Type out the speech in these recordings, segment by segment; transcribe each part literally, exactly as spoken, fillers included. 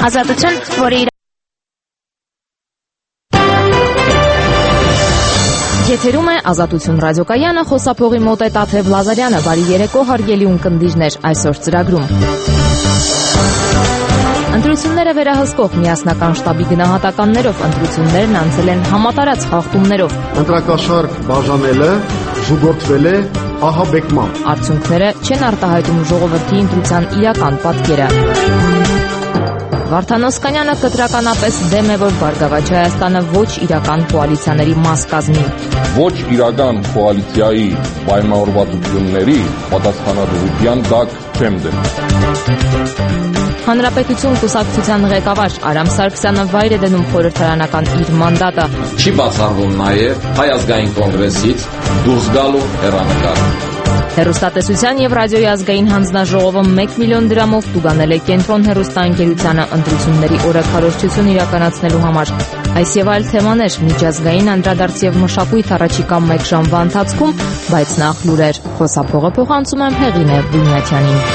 Ազատություն, որը իր Եթերում է Ազատություն ռադիոկայանը, խոսափողի մոտ է Տաթև Լազարյանը, բարի երեկո հարգելի ունկնդիրներ, այսօր ծրագրում։ Ընտրությունները վերահսկող միասնական շտաբի գնահատականներով ընտրություններն անցել են համատարած խախտումներով։ Ընտրակաշարք բաժանելը զուգորդվել է ահաբեկմամբ։ Արդյունքները չեն արտահայտում ժողովրդի ընտրության իրական պատկերը։ Վարդան Օսկանյանը կտրականապես դեմ է, որ Բարգավաճ Հայաստանը ոչ իրական կոալիցիաների մաս կազմի։ Ոչ իրական կոալիցիայի պայմանավորվածությունների պատասխանատվության տակ չեմ դեմ։ Հանրապետություն կուսակցության ղեկավար Արամ Սարգսյանը վայր է դնում խորհրդարանական իր մանդատը։ Չի բացառվում նաև Հայ ազգային կոնգրեսից դուրս գալու հեռանկարը։ Հեռուստատեսության եւ ռադիոյի ազգային հանձնաժողովը մեկ միլիոն դրամով տուգանել է Կենտրոն հեռուստաընկերությանը ընտրությունների օրաքարոզչություն իրականացնելու համար։ Այս եւ այլ թեմաներ միջազգային անդրադարձ եւ մշակույթ առաջիկա մեկ ժամվա ընթացքում, բայց նախ լուրեր։ Խոսափողը փոխանցում եմ Հեղինե Բունյաթյանին։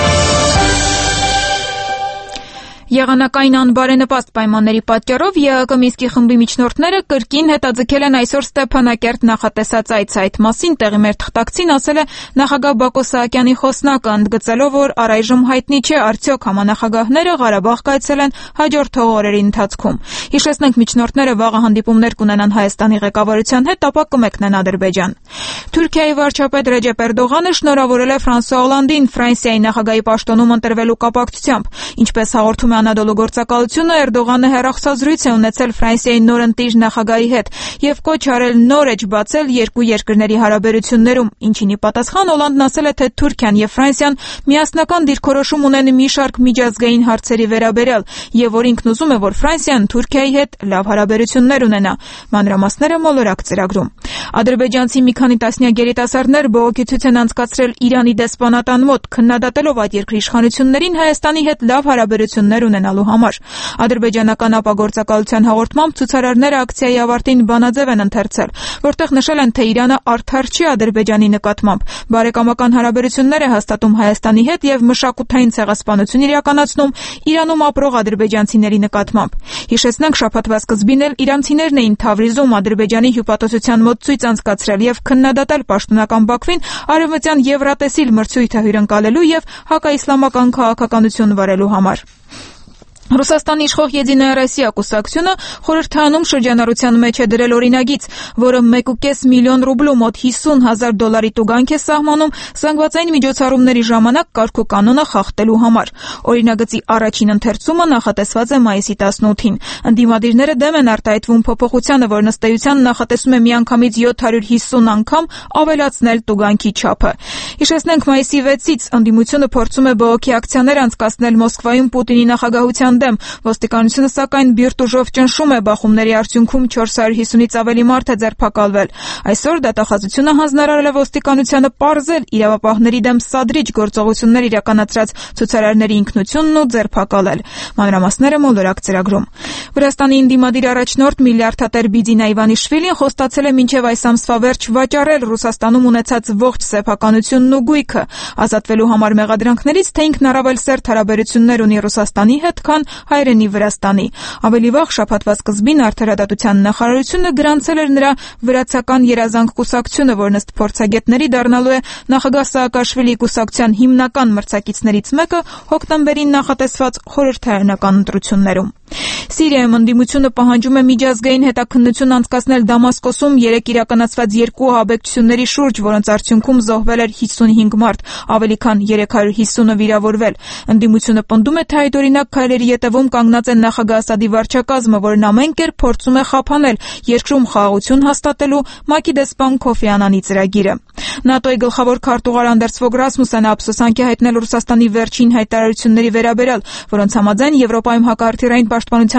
Եղանակային անբարենպաստ պայմանների պատճառով ԵԱԿ Մինսկի խմբի միջնորդները կրկին հետաձգել են այսօր Ստեփանակերտ նախատեսած այց։ Այդ մասին տեղի մեր թղթակցին ասել է նախագահ Բակո Սահակյանի խոսնակը, ընդգծելով, որ առայժմ հայտնի չէ արդյոք համանախագահները Ղարաբաղ կայցել են հաջորդող օրերի ընթացքում։ Հիշեցնենք, միջնորդները վաղը հանդիպումներ կունենան Հայաստանի ղեկավարության հետ, ապա կմեկնեն Ադրբեջան։ Թուրքիայի վարչապետ Ռեջեփ Էրդողանը շնորհավորել է Ֆրանսուଆ Օլանդին Ֆրանսիայի նախագահի պաշտոնում ընտրվելու կապակցությամբ։ Ինչպես հաղորդում է Անադոլու գործակալությունը, Էրդողանը հեռախոսազրույց է ունեցել Ֆրանսիայի նոր ընտիր նախագահի հետ եւ կոչ արել նոր էջ բացել երկու երկրների հարաբերություններում, ինչին ի պատասխան Օլանդն ասել է, թե Թուրքիան եւ Ֆրանսիան միասնական դիրքորոշում ունեն մի շարք միջազգային հարցերի վերաբերյալ եւ որ ինքն ուզում է, որ Ֆրանսիան Թուրքիայի հետ լավ հարաբերություններ ունենա։ Մանրամասները մոլորակ ծրագրում։ Ադրբեջանցի մի քանի տասնյակ երիտասարդներ բողոքի ցույց են անցկացրել Իրանի դեսպանատան մոտ, քննադատելով այդ երկրի իշխանություններին Հայաստանի հետ լավ հարաբերություններ ունենալու համար։ Ադրբեջանական ապագործակալության հաղորդմամբ ցուցարարները ակցիայի ավարտին բանաձև են ընթերցել, որտեղ նշել են, թե Իրանը արդար չի Ադրբեջանի նկատմամբ, բարեկամական հարաբերություններ է հաստատում Հայաստանի հետ եւ մշակութային ցեղասպանություն իրականացնում Իրանում ապրող ադրբեջանցիների նկատմամբ։ Հիշեցնենք, շաբաթվա սկզբին էլ իրանցիներն էին Թավրիզում Ադրբեջանի հյուպատոսության մոտ ցույց անցկացրել եւ քննադատել պաշտոնական Բաքվին արևմտյան Եվրատեսիլ մրցույթը հյուրընկալելու եւ հակաիսլամական քաղաքականություն վարելու համար։ Ռուսաստանի իշխող Եդինայա Ռոսիա կուսակցությունը խորհրդարանում շրջանառության մեջ է դրել օրինագիծ, որը մեկ ու կես միլիոն ռուբլու մոտ հիսուն հազար դոլարի տուգանք է սահմանում զանգվածային միջոցառումների ժամանակ կարգ ու կանոնը խախտելու համար։ Օրինագծի առաջին ընթերցումը նախատեսված է մայիսի տասնութին։ Ընդդիմադիրները դեմ են արտահայտվում փոփոխությանը, որն ըստ էության նախատեսում է միանգամից յոթ հարյուր հիսուն անգամ ավելացնել տուգանքի չափը։ Հիշեցնենք, մայիսի վեցից ընդդիմությունը փորձում է բողոքի ակցիաներ անցկացնել Մոսկվայում Պուտինի նախագահության դեմ։ Ոստիկանությունը սակայն բիրտ ուժով ճնշում է, բախումների արդյունքում չորս հարյուր հիսունից ավելի մարդ է ձերբակալվել։ Այսօր դատախազությունը հանձնարարել է ոստիկանությանը պարզել իրավապահների դեմ սադրիչ գործողություններ իրականացրած ցուցարարների ինքնությունն ու ձերբակալել։ Մանրամասները մոլորակ ծրագրում։ Վրաստանի ինդիմադիր առաջնորդ միլիարդատեր Բիդինա Իվանիշվիլին խոստացել է մինչև այս ամսվա վերջ վաճառել Ռուսաստանում ունեցած ողջ սեփականությունն ու գույքը, ազատվելու համար մեղադրանքներից, թե ինքն առավել սերտ հարաբերություններ ունի Ռուսաստանի հետ, քան հայրենի Վրաստանի։ Ավելի վաղ շաբաթվա սկզբին Արդարադատության նախարարությունը գրանցել էր նրա վրացական երազանք կուսակցությունը, որն ըստ փորձագետների դառնալու է նախագահ Սաակաշվիլիի կուսակցության հիմնական մրցակիցներից մեկը հոկտեմբերին նախատեսված խորհրդարանական ընտրություններում։ Սիրիայում ընդդիմությունը պահանջում է միջազգային հետաքննություն անցկացնել Դամասկոսում երեք իրականացված երկու ահաբեկչությունների շուրջ, որոնց արդյունքում զոհվել էր հիսունհինգ մարդ, ավելի քան երեք հարյուր հիսունը վիրավորվել։ Ընդդիմությունը պնդում է, թե այդօրինակ քայլերի ետևում կանգնած է նախագահ Ասադի վարչակազմը, որն ամեն կերպ փորձում է խափանել երկրում խաղաղություն հաստատելու ՄԱԿ-ի դեսպան Քոֆի Անանի ծրագիրը։ ՆԱՏՕ-ի գլխավոր քարտուղար Անդերս Ֆոգ Ռասմուսենը ափսոսանք է հայտնել Ռուսաստանի վերջին հայտարարությունների վերաբերյալ, որոնց համաձայն Եվրոպայում հակարդյունային պաշտպանության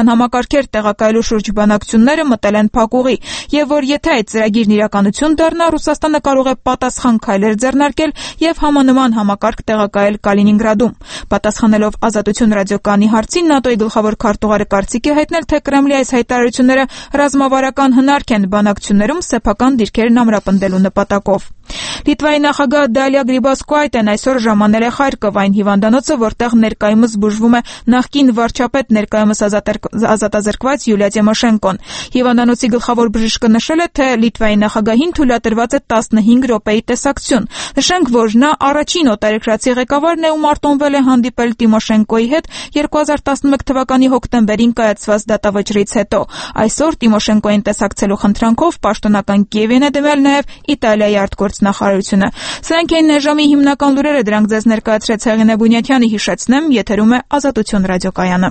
կառավարության համակարգեր տեղակայելու շուրջ բանակցությունները մտել են փակուղի, եւ որ եթե այդ ծրագիրն իրականություն դառնա, Ռուսաստանը կարող է պատասխան քայլեր ձեռնարկել եւ համանման համակարգ տեղակայել Կալինինգրադում։ Պատասխանելով Ազատություն ռադիոկայանի հարցին, ՆԱՏՕ-ի գլխավոր քարտուղարը կարծիք է հայտնել, թե Կրեմլի այս հայտարարությունները ռազմավարական հնարք են բանակցություններում սեփական դիրքերն ամրապնդելու նպատակով։ Լիտվայի նախագահ Դալիա Գրիբասկոայտեն այսօր ժամանել է Խարկով, այն հիվանդանոցը, որտեղ ներկայումս բուժվում է նախկին վարչապետ, ներկայումս ազատազրկված Յուլիա Տիմոշենկոն։ Հիվանդանոցի գլխավոր բժիշկը նշել է, թե Լիտվայի նախագահին թույլատրված է տասնհինգ րոպեի տեսակցություն։ Նշենք, որ նա առաջին օտարերկրացի ղեկավարն է, ում արտոնվել է հանդիպել Տիմոշենկոյի հետ երկու հազար տասնմեկ թվականի հոկտեմբերին կայացված դատավճռից հետո։ Այսօր Տիմոշենկոյին տեսակցելու խնդրանքով պաշտոնական Կիևին է դիմել նաև Իտալիայի արտգործնախարարությունը։ Սրանք էին այժմի հիմնական լուրերը, դրանք ձեզ ներկայացրեց Հեղինե Բունյաթյանը, հիշեցնեմ, եթերում է Ազատություն ռադիոկայանը։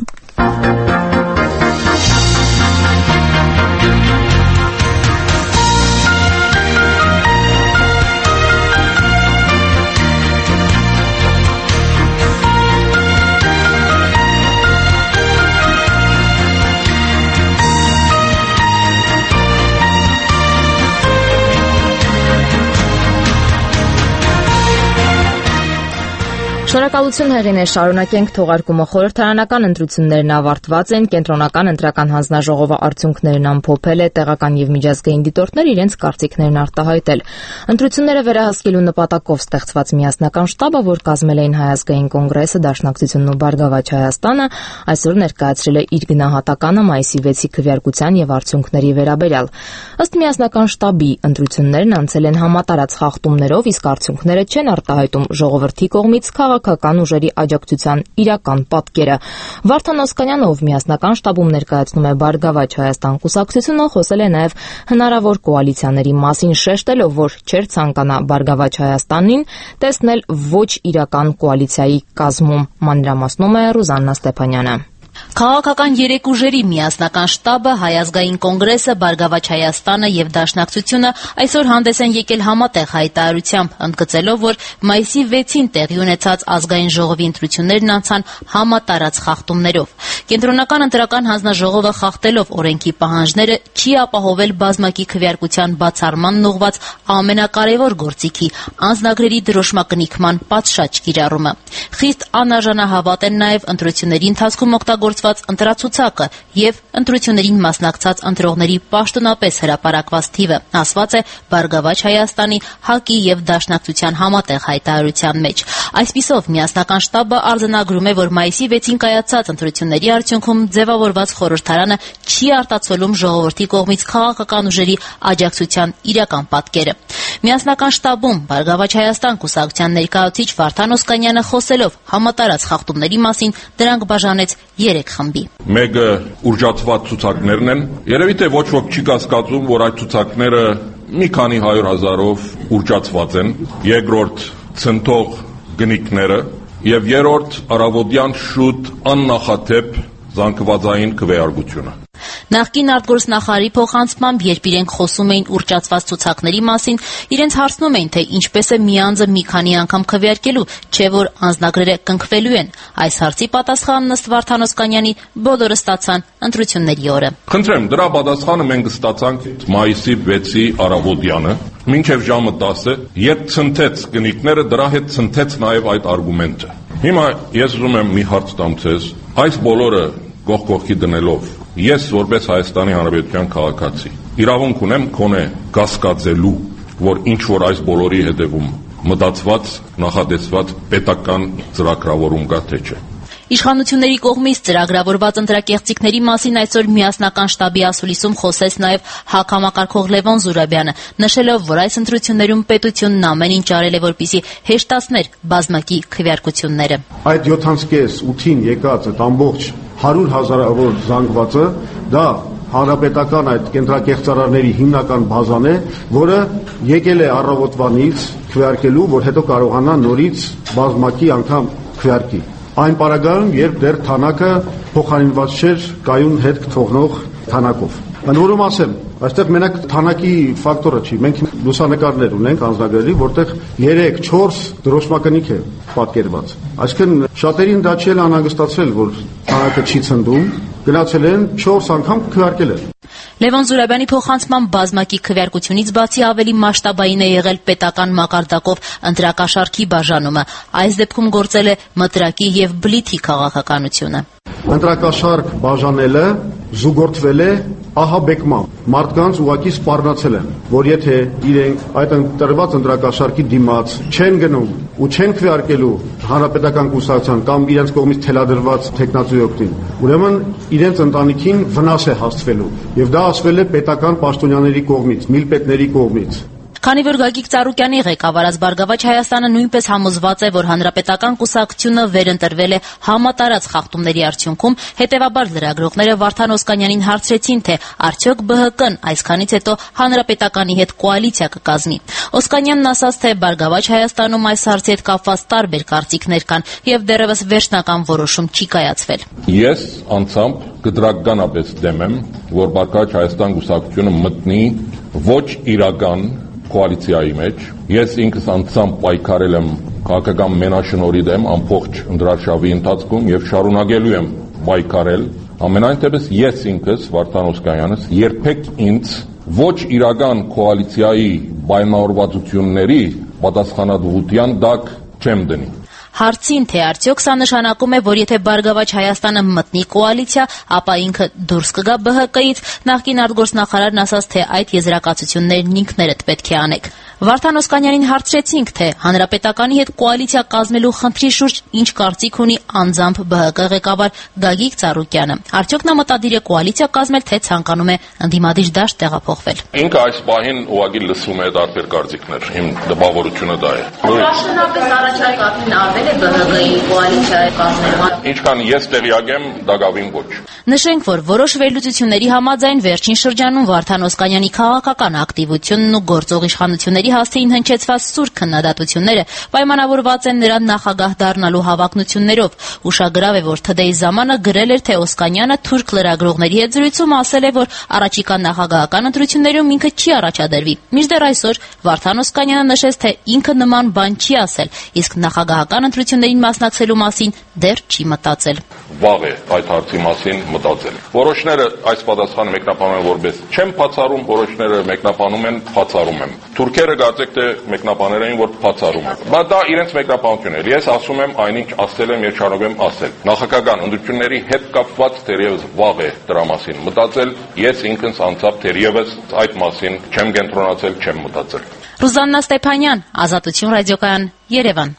Շնորհակալություն Հեղինե, շարունակենք թողարկումը։ Խորհրդարանական ընտրություններն ավարտված են, կենտրոնական ընտրական հանձնաժողովը արդյունքներն ամփոփել է, տեղական եւ միջազգային դիտորդներ իրենց կարծիքներն արտահայտել։ Ընտրությունները վերահսկելու նպատակով ստեղծված միասնական շտաբը, որ կազմել էին Հայ ազգային կոնգրեսը, Դաշնակցությունն ու Բարգավաճ Հայաստանը, այսօր ներկայացրել է իր գնահատականը մայիսի վեցի քվեարկության եւ արդյունքների վերաբերյալ։ Ըստ միասնական շտաբի, ընտրություններն անցել են համատարած խախտումներով, իսկ արդյունքները չեն արտահայտում ժողովրդի կողմից քաղաքական ուժերի աջակցության իրական պատկերը։ Վարդան Օսկանյանը, ով միասնական շտաբում ներկայացնում է Բարգավաճ Հայաստան կուսակցությունը, խոսել է նաև հնարավոր կոալիցիաների մասին, շեշտելով, որ չէր ցանկանա Բարգավաճ Հայաստանին տեսնել ոչ իրական կոալիցիայի կազմում։ Մանրամասնում է Ռուզաննա Ստեփանյանը։ Քաղաքական երեք ուժերի միասնական շտաբը, Հայ ազգային կոնգրեսը, Բարգավաճ Հայաստանը եւ Դաշնակցությունը այսօր հանդես են եկել համատեղ հայտարարությամբ, ընդգծելով, որ մայիսի վեցին տեղի ունեցած ազգային ժողովի ընտրություններն անցան համատարած խախտումներով։ Կենտրոնական ընտրական հանձնաժողովը խախտելով օրենքի պահանջները չի ապահովել բազմակի քվեարկության բացառմանն ուղղված ամենակարևոր գործիքի՝ անձնագրերի դրոշմակնիկման պատշաճ կիրառումը։ Խիստ անարժանահավատ են նաև ընտրությունների ընթացքում օգտագործված ընտրացուցակը եւ ընտրություններին մասնակցած ընտրողների պաշտոնապես հրապարակված թիվը, ասված է Բարգավաճ Հայաստանի, ՀԱԿ-ի եւ Դաշնակցության համատեղ հայտարարության մեջ։ Այսպիսով, միասնական շտաբը արձանագրում է, որ մայիսի վեցին կայացած ընտրությունների արդյունքում ձևավորված խորհրդարանը չի արտացոլում ժողովրդի կողմից քաղաքական ուժերի աջակցության իրական պատկերը։ Միասնական շտաբում Բարգավաճ Հայաստան կուսակցության ներկայացուցիչ Վարդան Օսկանյանը խոսելով համատարած խախտումների մասին դրանք բաժանեց երեք խմբի։ Մեկը ուռճացված ցուցակներն են։ Երևի թե ոչ ոք չի կասկածում, որ այդ ցուցակները մի քանի հարյուր հազարով ուռճացված են։ Երկրորդ ցնթող գնիկները եւ երրորդ առավոտյան շուտ աննախադեպ զանգվածային քվեարկությունը։ Նախկին արտգործնախարարի փոխանցմամբ, երբ իրենք խոսում էին ուռճացված ցուցակների մասին, իրենց հարցնում էին, թե ինչպես է մի անձը մի քանի անգամ քվեարկելու, չէ որ անձնագրերը կնքվելու են։ Այս հարցի պատասխանն ըստ Վարդան Օսկանյանի բոլորը ստացան ընտրությունների օրը։ Խնդրեմ, դրա պատասխանը մենք ստացանք մայիսի վեցի առավոտյանը, մինչև ժամը տասը, երբ ցնթեց գնիկները, դրա հետ ցնթեց նաև այդ արգումենտը։ Հիմա ես ուզում եմ մի հարց տամ ձեզ, այս բոլորը կողք կողքի դնելով, ես որպես Հայաստանի Հանրապետության քաղաքացի իրավունք ունեմ քոնե կասկածելու, որ ինչ որ այս բոլորի հետևում մտածված, նախատեսված պետական ծրագրավորում կա, թե չէ։ Իշխանությունների կողմից ծրագրավորված ընտրակեղծիքների մասին այսօր միասնական շտաբի ասուլիսում խոսեց նաև ՀԱԿ համակարգող Լևոն Զուրաբյանը, նշելով, որ այս ընտրություններում պետությունն ամեն ինչ արել է, որպեսզի հեշտացներ բազմակի քվեարկությունները։ Այդ յոթանցկես ութին եկած այդ ամբողջ հարյուր հազարավոր զանգվածը դա հանրապետական այդ կենտրակեղծարարների հիմնական բազան է, որը եկել է առավոտվանից քվեարկելու, որ հետո կարողանա նորից բազմակի անգամ քվեարկի։ Այն պարագայում, երբ դեռ թանակը փոխարինված չէր կայուն հետ թողնող թանակով։ Ընդ որում ասեմ, այստեղ մենակ թանակի ֆակտորը չի, մենք լուսանկարներ ունենք անձնագրերի, որտեղ երեք չորս դրոշմակնիկ է պատկերված։ Այսինքն շատերին դա չի անհանգստացրել, որ թանակը չի ցնդում, գնացել են չորս անգամ քվեարկել են։ Լևոն Զուրաբյանի փոխանցման բազմակի քվեարկությունից բացի ավելի մասշտաբային է եղել պետական մակարդակով ընտրակաշառքի բաժանումը։ Այս դեպքում գործել է մտրակի եւ բլիթի քաղաքականությունը։ Ընտրակաշառք բաժանելը զուգորդվել է ահաբեկմամբ։ Մարդկանց ուղղակի սպառնացել են, որ եթե իրենք այդ ընտրված ընտրակաշառքի դիմաց չեն գնում ու չեն քվեարկելու հանրապետական կուսակցության կամ իրենց կողմից թելադրված տեխնացուի օգտին, ուրեմն իրենց ընտանիքին վնաս է հասցվելու, եւ դա ասվել է պետական պաշտոնյաների կողմից, միլպետների կողմից։ Քանի որ Գագիկ Ծառուկյանի ղեկավարած Բարգավաճ Հայաստանը նույնպես համոզված է, որ հանրապետական կուսակցությունը վերընտրվել է համատարած խախտումների արդյունքում, հետևաբար լրագրողները Վարդան Օսկանյանին հարցրեցին, թե արդյոք Բ Հ Կն այսքանից հետո հանրապետականի հետ կոալիցիա կկազմի։ Օսկանյանն ասաց, թե Բարգավաճ Հայաստանում այս հարցի հետ կապված տարբեր կարծիքներ կան եւ դեռևս վերջնական որոշում չի կայացվել։ Ես անձամբ կդրականապես դեմ եմ, որ Բարգավաճ Հայաստան կուսակցությունը մտնի ոչ իրական կոալիցիայի մեջ։ Ես ինքս անձամբ պայքարել եմ քաղաքական մենաշնորհի դեմ ամբողջ ընդրարշավի ընթացքում եւ շարունակելու եմ պայքարել։ Ամենայն դեպս ես ինքս Վարդան Օսկանյանս երբեք ինձ ոչ իրական կոալիցիայի պայմանավորվածությունների պատասխանատվության տակ չեմ դնի։ Հարցին, թե արդյոք սա նշանակում է, որ եթե Բարգավաճ Հայաստանը մտնի կոալիցիա, ապա ինքը դուրս կգա Բ Հ Կից, նախկին արտգործնախարարն ասաց, թե այդ եզրակացություններն ինքներդ պետք է անեք։ Վարդան Օսկանյանին հարցրեցինք, թե հանրապետականի հետ կոալիցիա կազմելու խնդրի շուրջ ինչ կարծիք ունի անձամբ Բ Հ Կ ղեկավար Գագիկ Ծառուկյանը։ Արդյոք նա մտադիր է կոալիցիա կազմել, թե ցանկանում է ընդդիմադիր դաշտ տեղափոխվել։ Ինքը այս պահին ուղղակի լսում է տարբեր կարծիքներ։ Իմ դպավորությունը դա է։ Պաշտոնապես առաջարկին արվել է Բ Հ Կ-ի կոալիցիա կազմելու։ Ինչքան ես տեղյակ եմ, դակավին ոչ։ Նշենք, որ որոշ վերլուծությունների համաձայն վերջին շրջանում Վարդան Օսկանյանի քաղաքական ակտիվությունն ու գործող իշխանությունների հաստին հնչեցված սուր քննադատությունները պայմանավորված են նրան նախագահ դառնալու հավակնություններով։ Ուշագրավ է, որ Թ Դ-ի ժամանը գրել էր, թե Օսկանյանը թուրք լրագրողների հետ զրույցում ասել է, որ առաջիկա նախագահական ընտրություններում ինքը չի առաջադրվի։ Մինչդեռ այսօր Վարդան Օսկանյանը նշեց, թե ինքը նման բան չի ասել, իսկ նախագահական ընտրություններին մասնակցելու մասին դեռ չի մտածել։ Վաղ է այդ հարցի մասին մտածել։ Որոշները այս պատասխանը մեկնաբանում են որպես չեմ բացառում, որոշները մեկնաբանում են բացառում եմ։ Թուրքերը գացեք թե մեկնաբաներ էին, որ բացառում են։ Բայց դա իրենց մեկնաբանությունն է։ Ես ասում եմ այնինչ ասել եմ եւ շարունակեմ ասել։ Նախագահական ընտրությունների հետ կապված դեռևս վաղ է դրա մասին մտածել։ Ես ինքս անձամբ դեռևս այդ մասին չեմ կենտրոնացել, չեմ մտածել։ Ռուզաննա Ստեփանյան, Ազատություն ռադիոկայան, Երևան։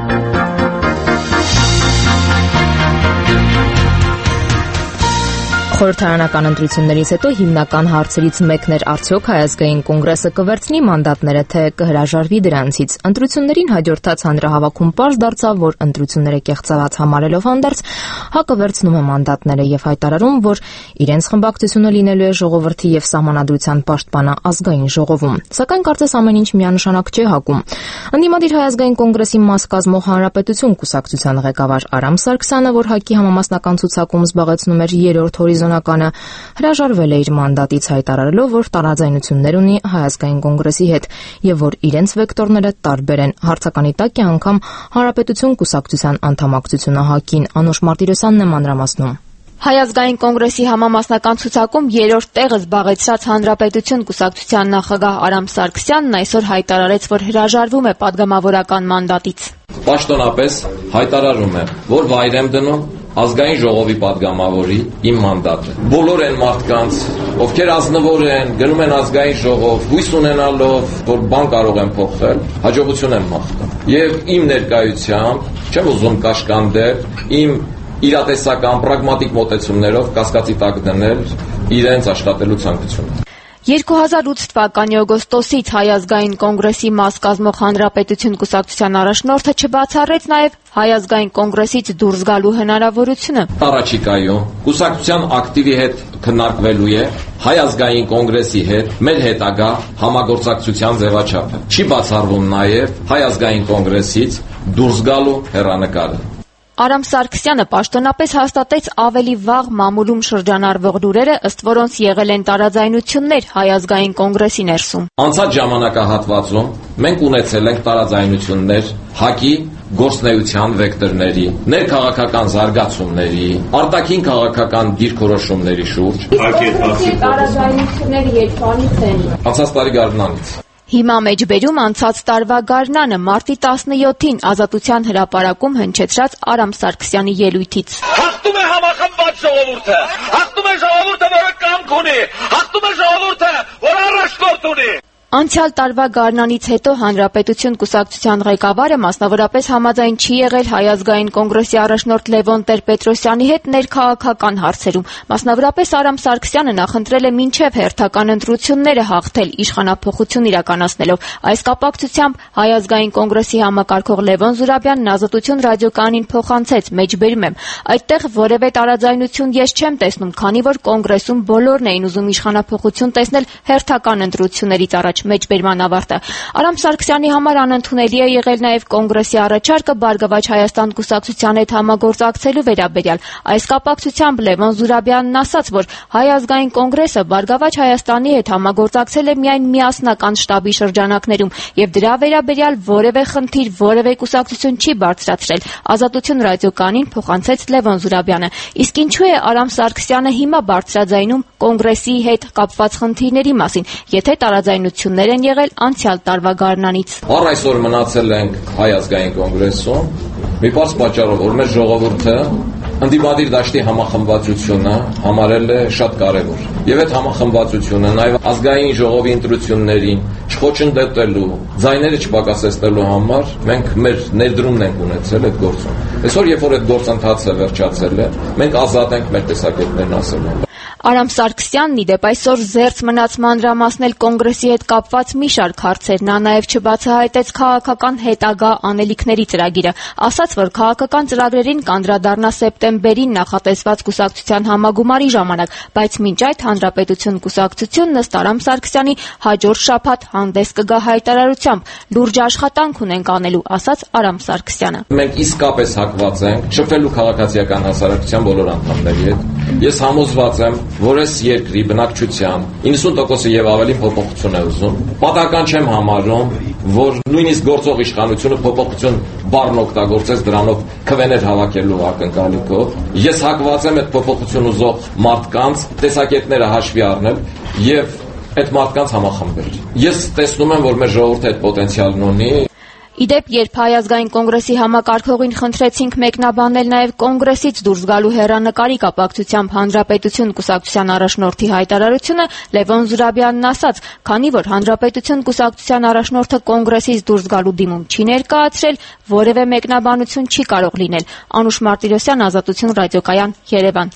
Խորհրդարանական ընտրություններից հետո հիմնական հարցերից մեկն էր արդյոք Հայ ազգային կոնգրեսը կվերցնի մանդատները, թե կհրաժարվի դրանցից։ Ընտրություններին հաջորդած հանրահավաքում պարզ դարձավ, որ ընտրությունները կեղծված համարելով հանդերձ ՀԱԿ-ը վերցնում է մանդատները եւ հայտարարում, որ իրենց խմբակցությունը լինելու է ժողովրդի եւ սահմանադրության պաշտպանը ազգային ժողովում։ Սակայն կարծես ամեն ինչ միանշանակ չէ ՀԱԿ-ում։ Ընդդիմադիր Հայ ազգային կոնգրեսի մաս կազմող Հանրապետություն կուսակցության ղեկավար Արամ Սարգսյանը, որ ՀԱԿ-ի համամասնական ցուցակում զբաղեցնում էր երրորդ հորիզոնականը, հրաժարվել է իր մանդատից հայտարարելով, որ տարաձայնություններ ունի Հայ ազգային կոնգրեսի հետ եւ որ իրենց վեկտորները տարբեր են։ Հարցականի տակ է անգամ Հանրապետություն կուսակցության անդամակցությունը ՀԱԿ-ին։ Անուշ Մարտիրոսյանն է մանրամասնում։ Հայ ազգային կոնգրեսի համամասնական ցուցակում երրորդ տեղը զբաղեցրած Հանրապետություն կուսակցության նախագահ Արամ Սարգսյանն այսօր հայտարարեց, որ հրաժարվում է падգամավորական մանդատից։ Պաշտոնապես հայտարարում եմ, որ վայր եմ դնում ազգային ժողովի падգամավորի իմ մանդատը։ Բոլոր այն մարդկանց, ովքեր ազնվոր են, գնում են ազգային ժողով, հույս ունենալով, որ բան կարող են փոխել, հաջողություն եմ մաղթում։ Եվ իմ ներկայությամբ չեմ ուզում կաշկանդել, իմ իրատեսական պրագմատիկ մոտեցումներով կասկածի տակ դնել իրենց աշխատելու ցանկությունը։ երկու հազար ութ թվականի օգոստոսից Հայ ազգային կոնգրեսի մաս կազմող Հանրապետություն կուսակցության առաջնորդը չբացառեց նաև Հայ ազգային կոնգրեսից դուրս գալու հնարավորությունը։ Առաջիկայում կուսակցության ակտիվի հետ քննարկվելու է Հայ ազգային կոնգրեսի հետ մեր հետագա համագործակցության ձևաչափը։ Չի բացառվում նաև Հայ ազգային կոնգրեսից դուրս գալու հեռանկարը։ Արամ Սարգսյանը պաշտոնապես հաստատեց ավելի վաղ մամուլում շրջանառվող լուրերը, ըստ որոնց եղել են տարաձայնություններ Հայ ազգային կոնգրեսի ներսում։ Անցած ժամանակահատվածում մենք ունեցել ենք տարաձայնություններ ՀԱԿ-ի գործնեության վեկտորների, ներքաղաքական զարգացումների, արտաքին քաղաքական դիրքորոշումների շուրջ։ Տարաձայնությունները երբանից են։ Անցած տարի գարնանից։ Հիմա մեջբերում անցած տարվա գարնանը մարտի տասնյոթին Ազատության հրապարակում հնչեցրած Արամ Սարգսյանի ելույթից։ Հաղթում է համախմբված ժողովուրդը, հաղթում է ժողովուրդը, որը կամք ունի, հաղթում է ժողովուրդը, որը առաջնորդ ունի։ Անցյալ տարվա գարնանից հետո Հանրապետություն կուսակցության ղեկավարը մասնավորապես համաձայն չի եղել Հայ ազգային կոնգրեսի առաջնորդ Լևոն Տեր-Պետրոսյանի հետ ներքաղաքական հարցերում։ Մասնավորապես Արամ Սարգսյանը նախընտրել է մինչև հերթական ընտրությունները հաղթել իշխանափոխություն իրականացնելով։ Այս կապակցությամբ Հայ ազգային կոնգրեսի համակարգող Լևոն Զուրաբյանն Ազատություն ռադիոկայանին փոխանցեց, մեջբերում եմ, այդտեղ որևէ տարաձայնություն ես չեմ տեսնում, քանի որ կոնգրեսում բոլորն էին ուզում իշխանափոխություն տեսնել հերթական ընտրություններից առաջ։ Մեջբերման ավարտը։ Արամ Սարգսյանի համար անընդունելի է եղել նաև կոնգրեսի առաջարկը Բարգավաճ Հայաստան կուսակցության հետ համագործակցելու վերաբերյալ։ Այս կապակցությամբ Լևոն Զուրաբյանն ասաց, որ Հայ ազգային կոնգրեսը Բարգավաճ Հայաստանի հետ համագործակցել է միայն միասնական շտաբի շրջանակներում եւ դրա վերաբերյալ որևէ խնդիր, որևէ կուսակցություն չի բարձրացրել։ Ազատություն ռադիոկայանին փոխանցեց Լևոն Զուրաբյանը։ Իսկ ինչու է Արամ Սարգսյանը հիմա բարձրաձայնում կոնգրեսի հետ կապված խնդիրների մասին, եթե տարաձայնություններ են եղել անցյալ տարվա գարնանից։ Առ այսօր մնացել ենք Հայ ազգային կոնգրեսում մի բարձ պատճառով, որ մեր ժողովուրդը ընդդիմադիր դաշտի համախմբվածությունը համարել է շատ կարևոր։ Եվ այդ համախմբվածությունը նաև ազգային ժողովի ընտրություններին չխոչընդոտելու, ձայները չպակասեցնելու համար մենք մեր ներդրումն ենք ունեցել այդ գործում։ Այսօր, երբ որ այդ գործընթացը վերջացել է, մենք ազատ ենք մեր տեսակետներն ասելու։ Արամ Սարգսյանն ի դեպ այսօր զերծ մնաց մանրամասնել կոնգրեսի հետ կապված մի շարք հարցեր։ Նա նաև չբացահայտեց քաղաքական հետագա անելիքների ծրագիրը։ Ասաց, որ քաղաքական ծրագրերին կանդրադառնա սեպտեմբերին նախատեսված կուսակցության համագումարի ժամանակ, բայց մինչ այդ Հանրապետություն կուսակցությունն ըստ Արամ Սարգսյանի հաջորդ շաբաթ հանդես կգա հայտարարությամբ։ Լուրջ աշխատանք ունենք անելու, ասաց Արամ Սարգսյանը։ Մենք իսկապես հակված ենք շփվելու քաղաքացիական հասարակության բոլոր անդամների հետ։ Ես համոզված եմ, որ այս երկրի բնակչության իննսուն տոկոսը եւ ավելի փոփոխություն է ուզում։ Պատահական չեմ համարում, որ նույնիսկ գործող իշխանությունը փոփոխություն բառն օգտագործեց դրանով քվեներ հավաքելու ակնկալիքով։ Ես հակված եմ այդ փոփոխություն ուզող մարդկանց տեսակետները հաշվի առնել եւ այդ մարդկանց համախմբել։ Ես տեսնում եմ, որ մեր ժողովուրդը այդ պոտենցիալն ունի։ Իդեպ, երբ Հայ ազգային կոնգրեսի համակարգողին խնդրեցինք մեկնաբանել նաև կոնգրեսից դուրս գալու հեռանկարի կապակցությամբ Հանրապետություն կուսակցության առաջնորդի հայտարարությունը, Լևոն Զուրաբյանն ասաց, քանի որ Հանրապետություն կուսակցության առաջնորդը կոնգրեսից դուրս գալու դիմում չի ներկայացրել, որևէ մեկնաբանություն չի կարող լինել։ Անուշ Մարտիրոսյան, Ազատություն ռադիոկայան, Երևան։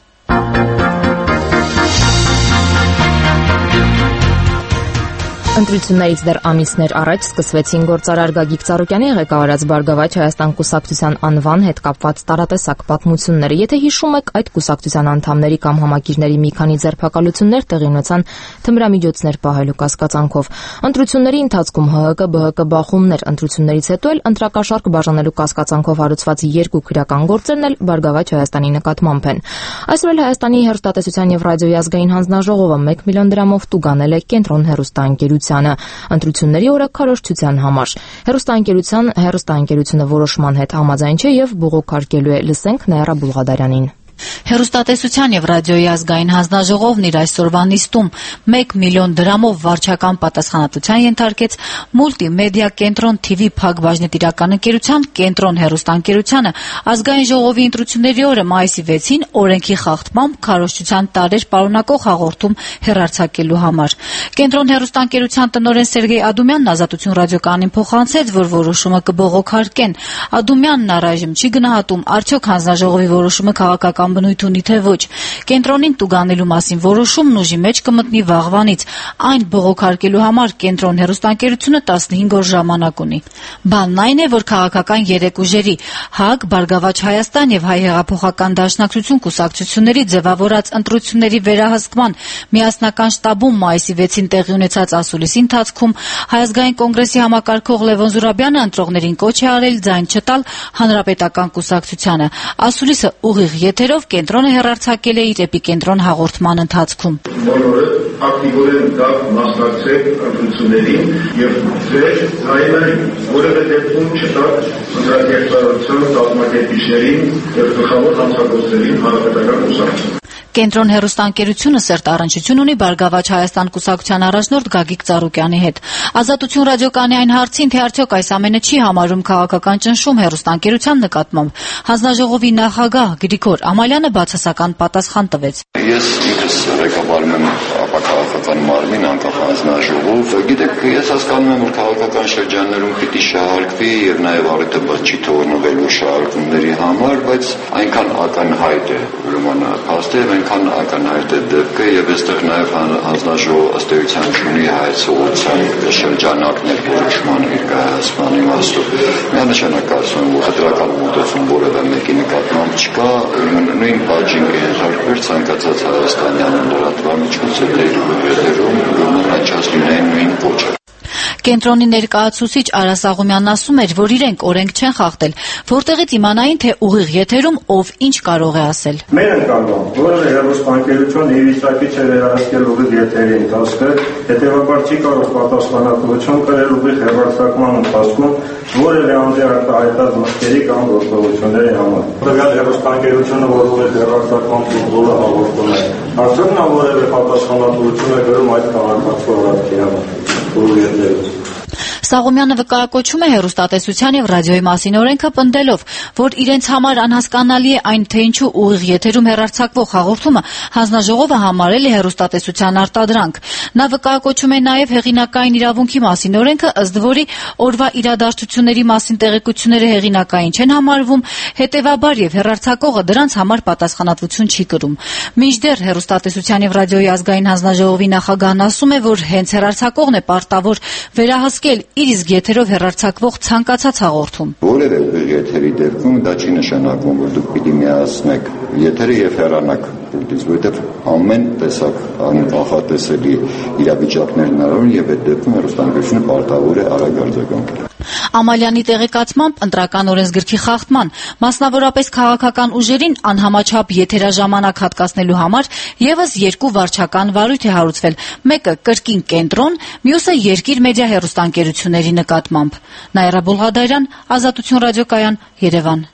Ընտրություններից դեռ ամիսներ առաջ սկսվեցին գործարար Գագիկ Ծառուկյանի ղեկավարած Բարգավաճ Հայաստան կուսակցության անվան հետ կապված տարատեսակ պատմությունները։ Եթե հիշում եք, այդ կուսակցության անդամների կամ համակիրների մի քանի ձերբակալություններ տեղի ունեցան թմրամիջոցներ պահելու կասկածանքով։ Ընտրությունների ընթացքում ՀՀԿ ԲՀԿ բախումներ, ընտրություններից հետո էլ ընտրակաշառք բաժանելու կասկածանքով հարուցված երկու քրեական գործերն էլ Բարգավաճ Հայաստանի նկատմամբ են։ Այսօր էլ Հայաստանի հեռուստատեսության եւ ռադիոյի ազգային հանձնաժողովը մեկ միլիոն դրամով տուգանել է Կենտրոն հեռուստաընկերությանը ընտրությունների օրը քարոզչության համար։ Հեռուստաընկերության հեռուստաընկերությունը որոշման հետ համաձայն չէ եւ բողոքարկելու է։ Լսենք Նաիրա Բուլղադարյանին։ Հեռուստատեսության եւ ռադիոյի ազգային հանձնաժողովն իր այսօրվա նիստում մեկ միլիոն դրամով վարչական պատասխանատվության ենթարկեց մուլտիմեդիա կենտրոն Թի Վի Փակ բաժնետիրական ընկերությամբ Կենտրոն հեռուստաընկերությանը ազգային ժողովի ընտրությունների օրը մայիսի վեցին օրենքի խախտմամբ քարոզչության տարեր պարունակող հաղորդում հեռարձակելու համար։ Կենտրոն հեռուստաընկերության տնօրեն Սերգեյ Ադումյանն Ազատություն ռադիոկայանին փոխանցեց, որ որոշումը կբողոքարկեն։ Ադումյանն առայժմ չի գնահատում արդյոք հանձնաժողովի որոշումը քաղաքական բնույթ ունի թե ոչ։ Կենտրոնին տուգանելու մասին որոշումն ուժի մեջ կմտնի վաղվանից։ Այն բողոքարկելու համար Կենտրոն հեռուստաընկերությունը տասնհինգ օր ժամանակ ունի։ Բանն այն է, որ քաղաքական երեք ուժերի՝ ՀԱԿ, Բարգավաճ Հայաստան եւ Հայ հեղափոխական դաշնակցություն կուսակցությունների ձևավորած ընտրությունների վերահսկման միասնական շտաբում մայիսի վեցին տեղի ունեցած ասուլիսի ընթացքում Հայ ազգային կոնգրեսի համակարգող Լևոն Զուրաբյանը ընտրողներին կոչ է արել ձայն չտալ Հանրապետական կուսակցությանը։ Ասուլիսը ուղիղ եթերով Կենտրոնը հեռարձակել է իր էպիկենտրոն հաղորդման ընթացքում։ Բոլորը ակտիվորեն դա մասնակցեք ընտրություններին եւ ձեր հայերին որևէ դեպքում չտաք ընտրակերպարության կազմակերպիչներին եւ գլխավոր հանցագործներին հանրապետական կուսակցություն։ Կենտրոն հեռուստաընկերությունը սերտ առնչություն ունի Բարգավաճ Հայաստան կուսակցության առաջնորդ Գագիկ Ծառուկյանի հետ։ Ազատություն ռադիոկայանի այն հարցին, թե արդյոք այս ամենը չի համարում քաղաքական ճնշում հեռուստաընկերության նկատմամբ, հանձնաժողովի նախագահ Գրիգոր Ամալյանը բացասական պատասխան տվեց։ Ես ինքս ղեկավարում եմ ապաքաղաքական մարմին, անկախ հանձնաժողով։ Գիտեք, ես հասկանում եմ, որ քաղաքական շրջաններում պիտի շահարկվի եւ նաեւ առիթը բաց չի թողնվելու շահարկումների համար, բայց այնքան ակնհայտ է, ուրեմն փաստը այնքան ակնհայտ է դեպքը եւ այստեղ նաեւ հանձնաժողովը ըստ էության ունի հայցողության շրջանակներ որոշման ներկայացման իմաստով։ Միանշանակ կարծում եմ, որ խտրական մոտեցում որևէ մեկի նկատմամբ չկա, նույն բաժին կենթարկվեր ցանկացած հայաստանյան լրատվամիջոցների եթերում ուրեմն աչած լինեն նույն ոճը։ Կենտրոնի ներկայացուցիչ Արա Սաղոմյանն ասում էր, որ իրենք օրենք չեն խախտել, որտեղից իմանային, թե ուղիղ եթերում ով ինչ կարող է ասել։ Մեր ընկալում, որևէ հեռուստաընկերություն ի վիճակի չէ վերահսկել ուղիղ եթերի ընթացքը, հետևաբար չի կարող պատասխանատվություն կրել ուղիղ հեռարձակման ընթացքում որևէ անձի արտահայտած մտքերի կամ գործողությունների համար։ Տվյալ հեռուստաընկերությունը, որ ուղիղ հեռարձակման ֆունկցիոնը հաղորդում է, արդյոք նա որևէ պատասխանատվություն է կրում այդ քաղաքացու առարկի համար։ Սաղոմյանը վկայակոչում է հեռուստատեսության եւ ռադիոյի մասին օրենքը, պնդելով, որ իրենց համար անհասկանալի է այն, թե ինչու ուղիղ եթերում հեռարձակվող հաղորդումը հանձնաժողովը համարել է հեռուստատեսության արտադրանք։ Նա վկայակոչում է նաեւ հեղինակային իրավունքի մասին օրենքը, ըստ որի օրվա իրադարձությունների մասին տեղեկությունները հեղինակային չեն համարվում, հետեւաբար եւ հեռարձակողը դրանց համար պատասխանատվություն չի կրում։ Մինչդեռ հեռուստատեսության եւ ռադիոյի ազգային հանձնաժողովի նախագահն ասում է, որ հենց հեռարձակողն է պարտավոր վերահսկել իր իսկ եթերով հեռարձակվող ցանկացած հաղորդում։ Որևէ ուղիղ եթերի դեպքում դա չի նշանակում, որ դուք պիտի միացնեք եթերը եւ հեռանաք, որովհետեւ ամեն տեսակ անկանխատեսելի իրավիճակներ հնարավոր եւ այդ դեպքում հեռուստաընկերությունը պարտավոր է արագ արձագանքել։ Ամալյանի տեղեկացմամբ ընտրական օրենսգրքի խախտման, մասնավորապես քաղաքական ուժերին անհամաչափ եթերաժամանակ հատկացնելու համար եւս երկու վարչական վարույթ է հարուցվել՝ մեկը կրկին կենտրոն, մյուսը երկիր մեդիա հեռուստաընկերությունների նկատմամբ։ Նաիրա Բուլղադարյան, Ազատություն ռադիոկայան, Երևան։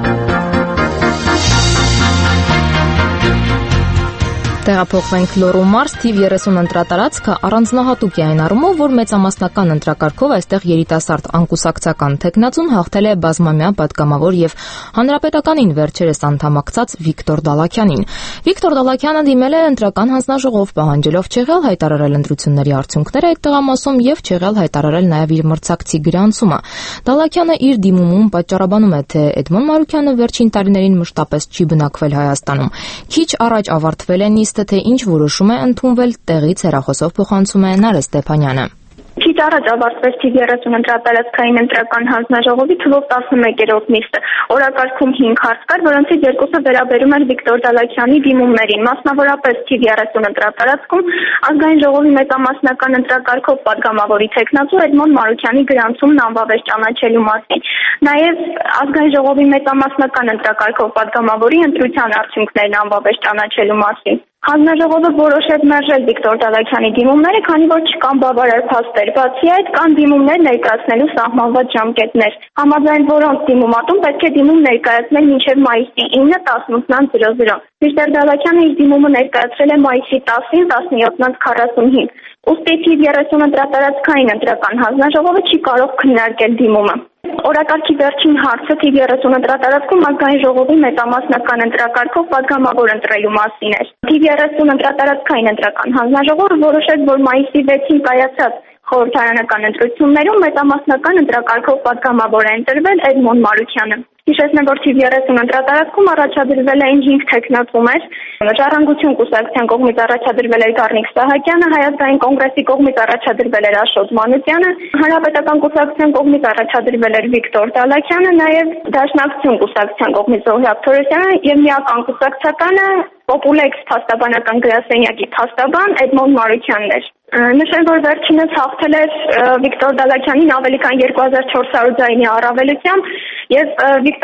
Տեղափոխվենք Լոռու մարզ թիվ երեսուն ընտրատարածքը առանձնահատուկ է այն առումով, որ մեծամասնական ընտրակարգով այստեղ երիտասարդ անկուսակցական թեկնածուն հաղթել է բազմամյա պատգամավոր եւ հանրապետականին վերջերս անդամակցած Վիկտոր Դալաքյանին։ Վիկտոր Դալաքյանը դիմել է ընտրական հանձնաժողով, պահանջելով չեղյալ հայտարարել ընտրությունների արդյունքները այդ տղամասում եւ չեղյալ հայտարարել նաեւ իր մրցակցի գրանցումը։ Դալաքյանը իր դիմումում պատճառաբանում է, թե Էդմոն Մարուքյանը վերջին տարիներին մշտապես չի բնակվել Հայաստանում։ Քիչ առաջ ավարտվել է նիստը, թե ինչ որոշում է ընդունվել, տեղից հեռախոսով փոխանցում է Նարէ Ստեփանյանը։ Քիչ առաջ ավարտվեց թիվ երեսուն ընտրատարածքային ընտրական հանձնաժողովի թվով տասնմեկերորդ նիստը։ Օրակարգում հինգ հարց կար, որոնցից երկուսը վերաբերում էր Վիկտոր Դալաքյանի դիմումներին, մասնավորապես թիվ երեսուն ընտրատարածքում ազգային ժողովի մեծամասնական ընտրակարգով պատգամավորի թեկնածու Էդմոն Մարուքյանի գրանցումն անվավեր ճանաչելու մասին։ Նաև ազգային ժողովի մեծամասնական ընտրակարգով պատգամավորի ընտրության արդյունքներն անվավեր ճանաչելու մասին։ Հանձնաժողովը որոշեց մերժել Վիկտոր Դալաքյանի դիմումները, քանի որ չկան բավարար փաստեր։ Բացի այդ, կան դիմումներ ներկայացնելու սահմանված ժամկետներ, համաձայն որոնց դիմումատուն պետք է դիմում ներկայացնել մինչև մայիսի ինը տասնութ զրո զրո։ Վիկտոր Դալաքյանը իր դիմումը ներկայացրել է մայիսի տասին տասնյոթ քառասունհինգ։ Ուստի թիվ երեսուն ընտրատարածքային ընտրական հանձնաժողովը չի կարող քննարկել դիմումը։ Օրակարգի վերջին հարցը թիվ երեսուն ընտրատարածքում ազգային ժողովի մեծամասնական ընտրակարգով պատգամավոր ընտրելու մասին էր։ Թիվ երեսուն ընտրատարածքային ընտրական հանձնաժողովը որոշեց, որ մայիսի վեցին կայացած խորհրդարանական ընտրություններում մեծամասնական ընտրակարգով պատգամավոր է ընտրվել Էդմոն Մարուքյանը։ Հիշեցնեմ, որ թիվ երեսուն ընտրատարածքում առաջադրվել էին հինգ թեկնածուներ, Ժառանգություն կուսակցության կողմից առաջադրվել էր Գառնիկ Սահակյանը, Հայ ազգային կոնգրեսի կողմից առաջադրվել էր Աշոտ Մանուկյանը, Հանրապետական կուսակցության կողմից առաջադրվել էր Վիկտոր Դալաքյանը, նաև Դաշնակցություն կուսակցության կողմից Զոհրաբ Թորոսյանը եւ միական կուսակցականը Պոպուլեքս փաստաբանական գրասենյակի փաստաբան Էդմոն Մարուքյանն էր։ Նշեմ, որ վերջինս հաղթել էր Վիկտոր Դալաքյանին ավելի քան երկու հազար չորս հարյուր ձայնի առավելությամբ եւ Վիկտոր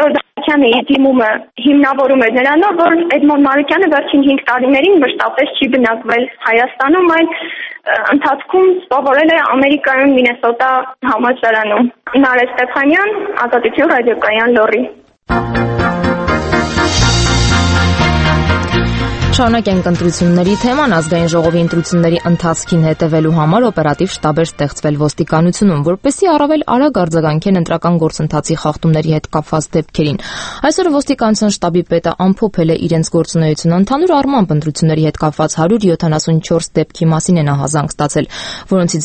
Դալաքյանը իր դիմումը հիմնավորում էր նրանով, որ Էդմոն Մանուկյանը վերջին հինգ տարիներին մշտապես չի բնակվել Հայաստանում, այլ ընթացքում սովորել է Ամերիկայում Մինեսոտա համալսարանում։ Նարէ Ստեփանյան, Ազատություն ռադիոկայան, Լոռի։ Շարունակենք ընտրությունների թեման. ազգային ժողովի ընտրությունների ընթացքին հետևելու համար օպերատիվ շտաբ էր ստեղծվել ոստիկանությունում, որպեսզի առավել արագ արձագանքեն ընտրական գործընթացի խախտումների հետ կապված դեպքերին։ Այսօր ոստիկանության շտաբի պետը ամփոփել է իրենց գործունեությունը, ընդհանուր առմամբ ընտրությունների հետ կապված հարյուր յոթանասունչորս դեպքի մասին է նա հազանգ ստացել, որոնցից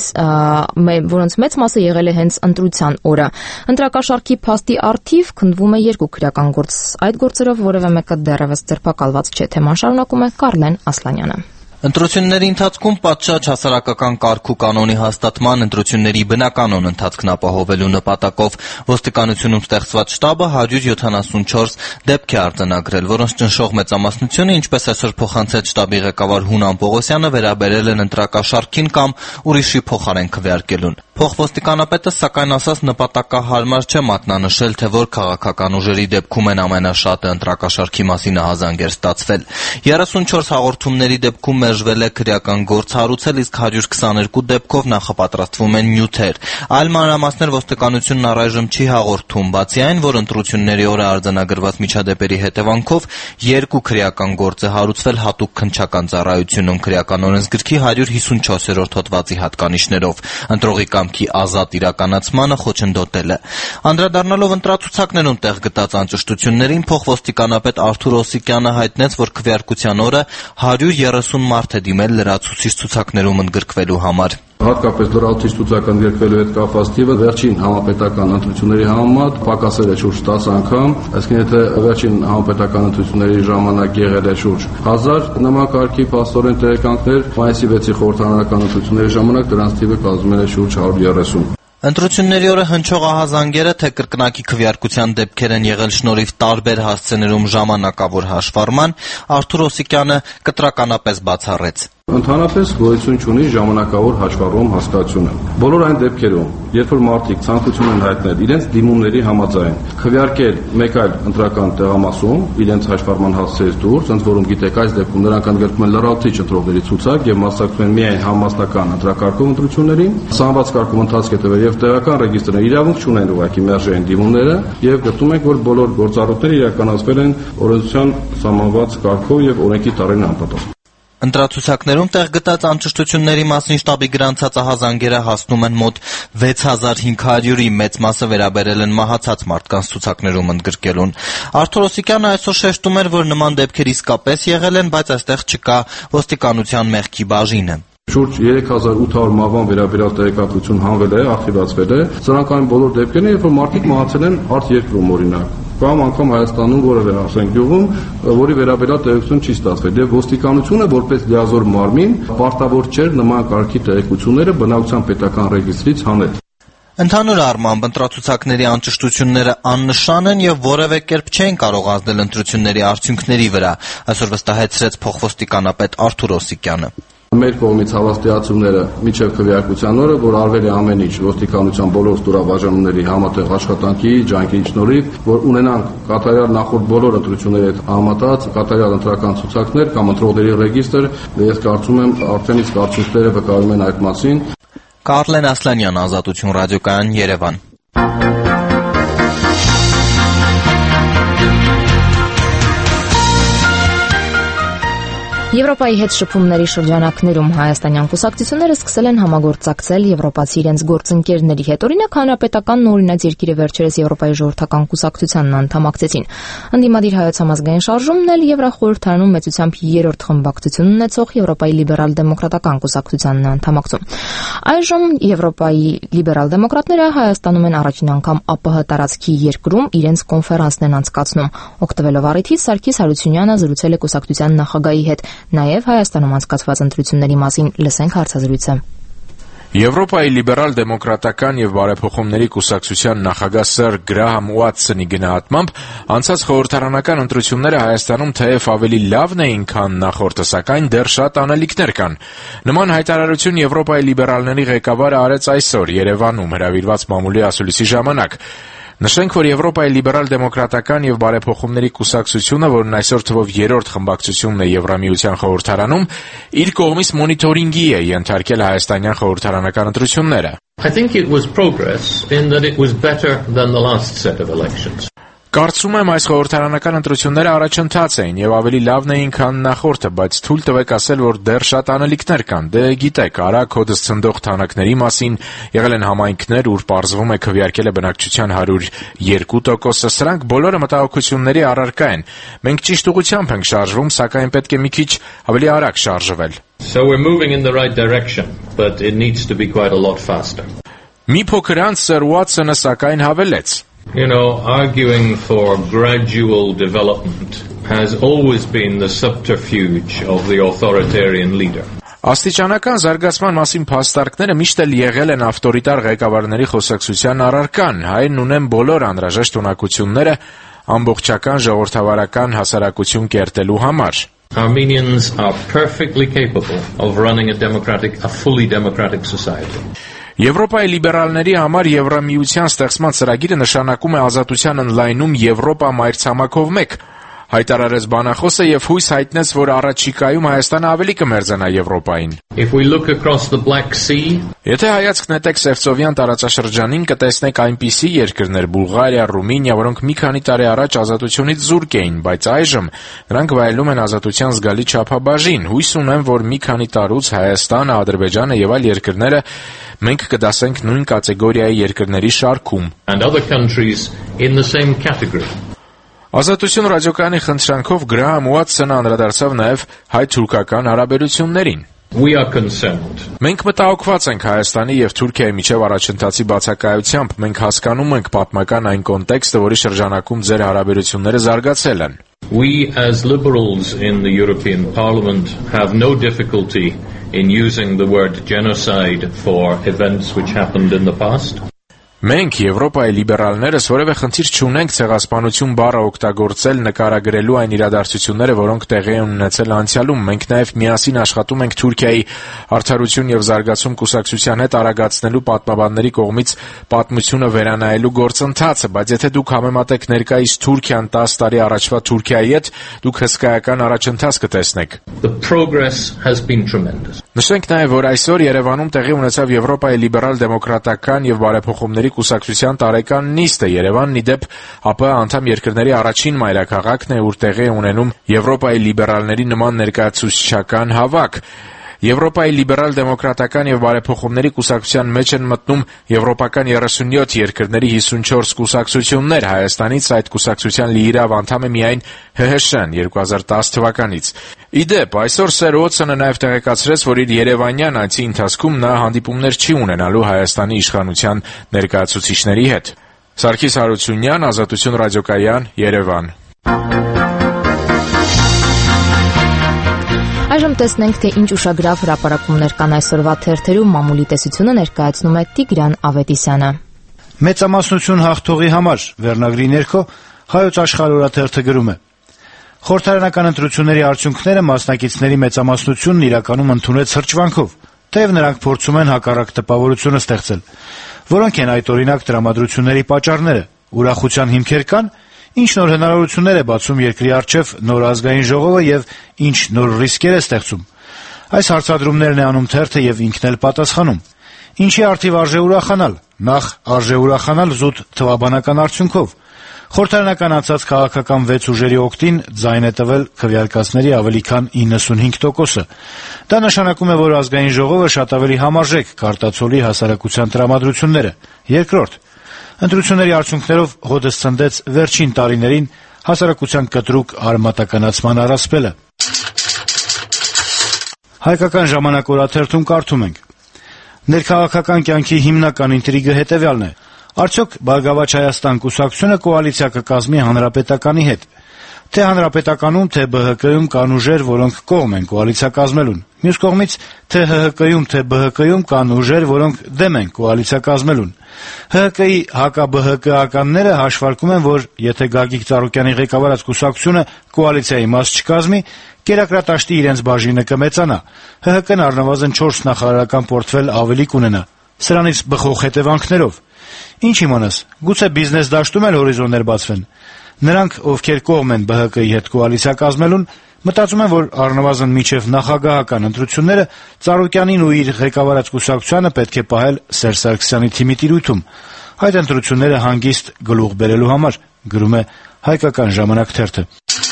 որոնց մեծ մասը եղել է հենց ընտրության օրը։ Ընտրակաշառքի փաստի առթիվ քննվում է երկու քրեական գործ։ Այդ գործերով որևէ մեկը դեռևս ձերբակալված չէ։ Թեման շարունակում Կարլեն Ասլանյանը։ Ընտրությունների ընթացքում պատշաճ հասարակական կարգ ու կանոնի հաստատման, ընտրությունների բնականոն ընթացքն ապահովելու նպատակով ոստիկանությունում ստեղծված շտաբը հարյուր յոթանասունչորս դեպք է արձանագրել, որոնց ճնշող մեծամասնությունը, ինչպես այսօր փոխանցեց շտաբի ղեկավար Հունան Պողոսյանը, վերաբերել են ընտրակաշառքին կամ ուրիշի փոխարեն քվեարկելուն։ Փոխոստիկանապետը սակայն ասաց նպատակահարմար չէ մատնանշել, թե որ քաղաքական ուժերի դեպքում են ամենաշատը ընտրակաշառքի մասին ահազանգեր ստացվել։ երեսունչորս հաղորդումների դեպքում մերժվել է քրեական գործ հարուցել, իսկ հարյուր քսաներկու դեպքով նախապատրաստվում են նյութեր։ Այլ մանրամասներ ոստիկանությունն առայժմ չի հաղորդում, բացի այն, որ ընտրությունների օրը արձանագրված միջադեպերի հետևանքով երկու քրեական գործ է հարուցվել հատուկ քննչական ծառայությունում քրեական օրենսգրքի հարյուր հիսունչորսերորդ հոդվածի հատկանիշներով։ Ընտրողի կամքի ազատ իրականացմանը խոչընդոտել է։ Անդրադառնալով ընտրացուցակներում տեղ գտած անճշտություններին, փոխոստիկանապետ Արթուր Օսիկյանը հայտնեց, որ քվեարկության օրը հարյուր երեսուն մարդ է դիմել լրացուցիչ ցուցակներում ընդգրկվելու համար։ Հատկապես լրացուցիչ ցուցակ ընդգրկվելու հետ կապված թիվը վերջին համապետական ընտրությունների համեմատ պակասել է շուրջ տասը անգամ, այսինքն եթե վերջին համապետական ընտրությունների ժամանակ եղել է շուրջ հազար նման կարգի փաստորեն տեղեկանքներ, մայիսի վեցի խորհրդարանական ընտրությունների ժամանակ դրանց թիվը կազմել է շուրջ հարյուր երեսուն։ Ընտրությունների օրը հնչող ահազանգերը, թե կրկնակի քվեարկության դեպքեր են եղել շնորհիվ տարբեր հասցեներում ժամանակավոր հաշվառման, Արթուր Օսիկյանը կտրականապես բացառեց։ Ընդհանրապես գոյություն չունի ժամանակավոր հաշվառում հասկացությունը։ Բոլոր այն դեպքերում, երբ որ մարդիկ ցանկություն են հայտնել իրենց դիմումների համաձայն քվեարկել մեկ այլ ընտրական տեղամասում իրենց հաշվառման հասցեից դուրս, ընդ որում գիտեք այս դեպքում նրանք ընդգրկում են լրացուցիչ ընտրողների ցուցակ եւ մասնակցում են միայն համասնական ընտրակարգով ընտրություններին, սահմանված կարգում ընթացք է տվել եւ տեղական ռեգիստրները իրավունք չունեն ուղղակի մերժեն դիմումները եւ գտնում ենք, որ բոլոր գործառույթները իրականացվել են օրենսդրության սահմանված կարգով եւ օրենքի տարերին անպատասխան։ Ընտրացուցակներում տեղ գտած անճշտությունների մասին շտաբի գրանցած ահազանգերը հասնում են մոտ վեց հազար հինգ հարյուրի, մեծ մասը վերաբերել են մահացած մարդկանց ցուցակներում ընդգրկելուն։ Արթուր Օսիկյանը այսօր շեշտում էր, որ նման դեպքեր իսկապես եղել են, բայց այստեղ չկա ոստիկանության մեղքի բաժինը։ Շուրջ երեք հազար ութ հարյուր մահվան վերաբերյալ տեղեկատվություն հանվել է, ակտիվացվել է։ Սրանք այն բոլոր դեպքերն են, երբ որ մարդիկ մահացել են արտերկրում օրինակ, կամ անգամ Հայաստանում որևէ ասենք գյուղում, որի վերաբերյալ տեղեկություն չի ստացվել։ Եվ ոստիկանությունը որպես լիազոր մարմին պարտավոր չէր նման կարգի տեղեկությունները բնակության պետական ռեգիստրից հանել։ Ընդհանուր առմամբ ընտրացուցակների անճշտությունները աննշան են եւ որևէ կերպ չեն կարող ազդել ընտրությունների արդյունքների վրա, այսօր վստահեցրեց փոխոստիկանապետ Արթուր Օսիկյանը։ Մեր կողմից հավաստիացումները միջև քվեարկության օրը, որ արվել է ամեն ինչ ոստիկանության բոլոր ստորաբաժանումների համատեղ աշխատանքի, ջանքի շնորհիվ, որ ունենանք կատարյալ նախորդ բոլոր ընտրությունների հետ համատած կատարյալ ընտրական ցուցակներ կամ ընտրողների ռեգիստր, ես կարծում եմ արդեն իսկ արդյունքները վկայում են այդ մասին։ Կարլեն Ասլանյան, Ազատություն ռադիոկայան, Երևան։ Եվրոպայի հետ շփումների շրջանակներում հայաստանյան կուսակցությունները սկսել են համագործակցել եվրոպացի իրենց գործընկերների հետ։ Օրինակ, Հանրապետականն ու Օրինաց երկիրը վերջերս Եվրոպայի ժողովրդական կուսակցությանն անդամակցեցին։ Ընդդիմադիր Հայոց համազգային շարժումն էլ Եվրախորհրդարանում մեծությամբ երրորդ խմբակցություն ունեցող Եվրոպայի լիբերալ-դեմոկրատական կուսակցությանն է անդամակցում։ Այժմ Եվրոպայի լիբերալ-դեմոկրատները Հայաստանում են առաջին անգամ ԱՊՀ տարածքի երկրում իրենց կոնֆերանսն են անցկացնում։ Օգտվելով առիթից Սարգիս Հարությունյանը զրուցել է կուսակցության նախագահի հետ։ Նաև Հայաստանում անցկացված ընտրությունների մասին լսենք հարցազրույցը։ Եվրոպայի լիբերալ-դեմոկրատական եւ բարեփոխումների կուսակցության նախագահ Սըր Գրահամ Ուատսոնի գնահատմամբ անցած խորհրդարանական ընտրությունները Հայաստանում թեև ավելի լավն էին, քան նախորդը, սակայն դեռ շատ անելիքներ կան։ Նման հայտարարություն Եվրոպայի լիբերալների ղեկավարը արեց այսօր Երևանում հրավիրված մամուլի ասուլիսի ժամանակ։ Նշենք, որ Եվրոպայի լիբերալ-դեմոկրատական եւ բարեփոխումների կուսակցությունը, որն այսօր թվով երրորդ խմբակցությունն է Եվրամիության խորհրդարանում, իր կողմից մոնիտորինգի է ենթարկել հայաստանյան խորհրդարանական ընտրությունները. I think it was progress in that it was better than the last set of elections. Կարծում եմ այս խորհրդարանական ընտրությունները առաջընթաց էին եւ ավելի լավն էին, քան նախորդը, բայց թույլ տվեք ասել, որ դեռ շատ անելիքներ կան։ Դե գիտեք, արագ հոդս ցնդող թանաքների մասին եղել են համայնքներ, ուր պարզվում է քվեարկել է բնակչության հարյուր երկու տոկոսը, սրանք բոլորը մտահոգությունների առարկա են։ Մենք ճիշտ ուղղությամբ ենք շարժվում, սակայն պետք է մի քիչ ավելի արագ շարժվել։ So we're moving in the right direction, but it needs to be quite a lot faster. Մի փոքր անց Սեր Ուաթսոնը սակայն հավելեց. You know, arguing for gradual development has always been the subterfuge of the authoritarian leader. Աստիճանական զարգացման մասին փաստարկները միշտ էլ եղել են ավտորիտար ղեկավարների խոսակցության առարկան, հայերն ունեն բոլոր անհրաժեշտ ունակությունները ամբողջական ժողովրդավարական հասարակություն կերտելու համար. Armenians are perfectly capable of running a democratic, a fully democratic society. Եվրոպայի լիբերալների համար Եվրամիության ստեղծման ծրագիրը նշանակում է ազատության ընդլայնում Եվրոպա մայրցամաքով մեկ, հայտարարեց բանախոսը եւ հույս հայտնեց, որ առաջիկայում Հայաստանը ավելի կմերձանա Եվրոպային. If we look across the Black Sea, Եթե հայացք նետեք Սևծովյան տարածաշրջանին, կտեսնեք այնպիսի երկրներ՝ Բուլղարիա, Ռումինիա, որոնք մի քանի տարի առաջ ազատությունից զուրկ էին, բայց այժմ նրանք վայելում են ազատության զգալի չափաբաժին։ Հույս ունեմ, որ մի քանի տարուց Հայաստանը, Ադրբեջանը եւ այլ երկրները մենք կդասենք նույն կատեգորիայի երկրների շարքում. and other countries in the same category. Ազատություն ռադիոկայանի խնդրանքով Գրահամ Ուաթսոնը անդրադարձավ նաև հայ-թուրքական հարաբերություններին. We are concerned. Մենք մտահոգված ենք Հայաստանի եւ Թուրքիայի միջև առաջընթացի բացակայությամբ, մենք հասկանում ենք պատմական այն կոնտեքստը, որի շրջանակում ձեր հարաբերությունները զարգացել են. We as liberals in the European Parliament have no difficulty in using the word genocide for events which happened in the past. Մենք Եվրոպայի լիբերալներս որևէ խնդիր չունենք ցեղասպանություն բառը օգտագործել նկարագրելու այն իրադարձությունները, որոնք տեղի են ունեցել անցյալում։ Մենք նաև միասին աշխատում ենք Թուրքիայի արդարություն եւ զարգացում կուսակցության հետ արագացնելու պատմաբանների կողմից պատմությունը վերանայելու գործընթացը, բայց եթե դուք համեմատեք ներկայիս Թուրքիան տասը տարի առաջվա Թուրքիայի հետ, դուք հսկայական առաջընթաց կտեսնեք. The progress has been tremendous. Նշենք նաև, որ այսօր Երևանում տեղի ունեցավ Եվրոպայի լիբերալ-դեմոկրատական եւ բարեփոխումների կուսակցության տարեկան նիստը։ Երևանն ի դեպ ԱՊՀ անդամ երկրների առաջին մայրաքաղաքն է, ուր տեղի է ունենում Եվրոպայի լիբերալների նման ներկայացուցչական հավաք։ Եվրոպայի լիբերալ-դեմոկրատական եւ բարեփոխումների կուսակցության մեջ են մտնում եվրոպական երեսունյոթ երկրների հիսունչորս կուսակցություններ, Հայաստանից այդ կուսակցության լիիրավ անդամ է միայն ՀՀՇ-ն երկու հազար տասը թվականից։ Ի դեպ, այսօր Սեր Ուաթսոնը նաև տեղեկացրեց, որ իր երևանյան այցի ընթացքում նա հանդիպումներ չի ունենալու Հայաստանի իշխանության ներկայացուցիչների հետ։ Սարգիս Հարությունյան, Ազատություն ռադիոկայան, Երևան։ Այժմ տեսնենք, թե ինչ ուշագրավ հրապարակումներ կան այսօրվա թերթերում, մամուլի տեսությունը ներկայացնում է Տիգրան Ավետիսյանը։ Մեծամասնություն հաղթողի համար վերնագրի ներքո Հայոց աշխարհ օրաթերթը գրում է. Խորհրդարանական ընտրությունների արդյունքները մասնակիցների մեծամասնությունն իրականում ընդունեց հրճվանքով, թեև նրանք փորձում են հակառակ տպավորություն ստեղծել։ Որոնք են այդ օրինակ տրամադրությունների պատճառները, ուրախության հիմքեր կան, ինչ նոր հնարավորություններ է բացում երկրի առջև նոր ազգային ժողովը եւ ինչ նոր ռիսկեր է ստեղծում։ Այս հարցադրումներն է անում թերթը եւ ինքն էլ պատասխանում։ Ինչի արդիվ արժե ուրախանալ։ Նախ արժե ուրախանալ զուտ թվաբանական արդյունքով։ Խորհրդարանական անցած քաղաքական վեց ուժերի օգտին ձայն է տվել քվեարկածների ավելի քան իննսունհինգ տոկոսը։ Դա նշանակում է, որ ազգային ժողովը շատ ավելի համարժեք կարտացոլի հասարակության տրամադրությունները։ Երկրորդ, ընտրությունների արդյունքներով հոդս ցնդեց վերջին տարիներին հասարակության կտրուկ արմատականացման առասպելը։ Հայկական ժամանակ օրաթերթում կարդում ենք. Ներքաղաքական կյանքի հիմնական ինտրիգը հետևյալն է. արդյոք Բարգավաճ Հայաստան կուսակցությունը կոալիցիա կկազմի Հանրապետականի հետ, թե Հանրապետականում, թե ԲՀԿ-ում կան ուժեր, որոնք կողմ են կոալիցիա կազմելուն։ Մյուս կողմից, թե ՀՀԿ-ում, թե ԲՀԿ-ում կան ուժեր, որոնք դեմ են կոալիցիա կազմելուն։ ՀՀԿ-ի հակա-ԲՀԿ-ականները հաշվարկում են, որ եթե Գագիկ Ծառուկյանի ղեկավարած կուսակցությունը կոալիցիայի մաս չկազմի, կերակրատաշտի իրենց բաժինը կմեծանա, ՀՀԿ-ն առնվազն չորս նախարարական պորտֆել ավելի կունենա։ սրանից բխող հետևանքներով։ Ինչ իմանաս, գուցե բիզնես դաշտում էլ հորիզոններ բացվեն։ Նրանք, ովքեր կողմ են ԲՀԿ-ի հետ կոալիցիա կազմելուն, մտածում են, որ առնվազն մինչև նախագահական ընտրությունները Ծառուկյանին ու իր ղեկավարած կուսակցությանը պետք է պահել Սերժ Սարգսյանի թիմի տիրույթում, այդ ընտրությունները հանգիստ գլուխ բերելու համար, գրում է Հայկական ժամանակ թերթը։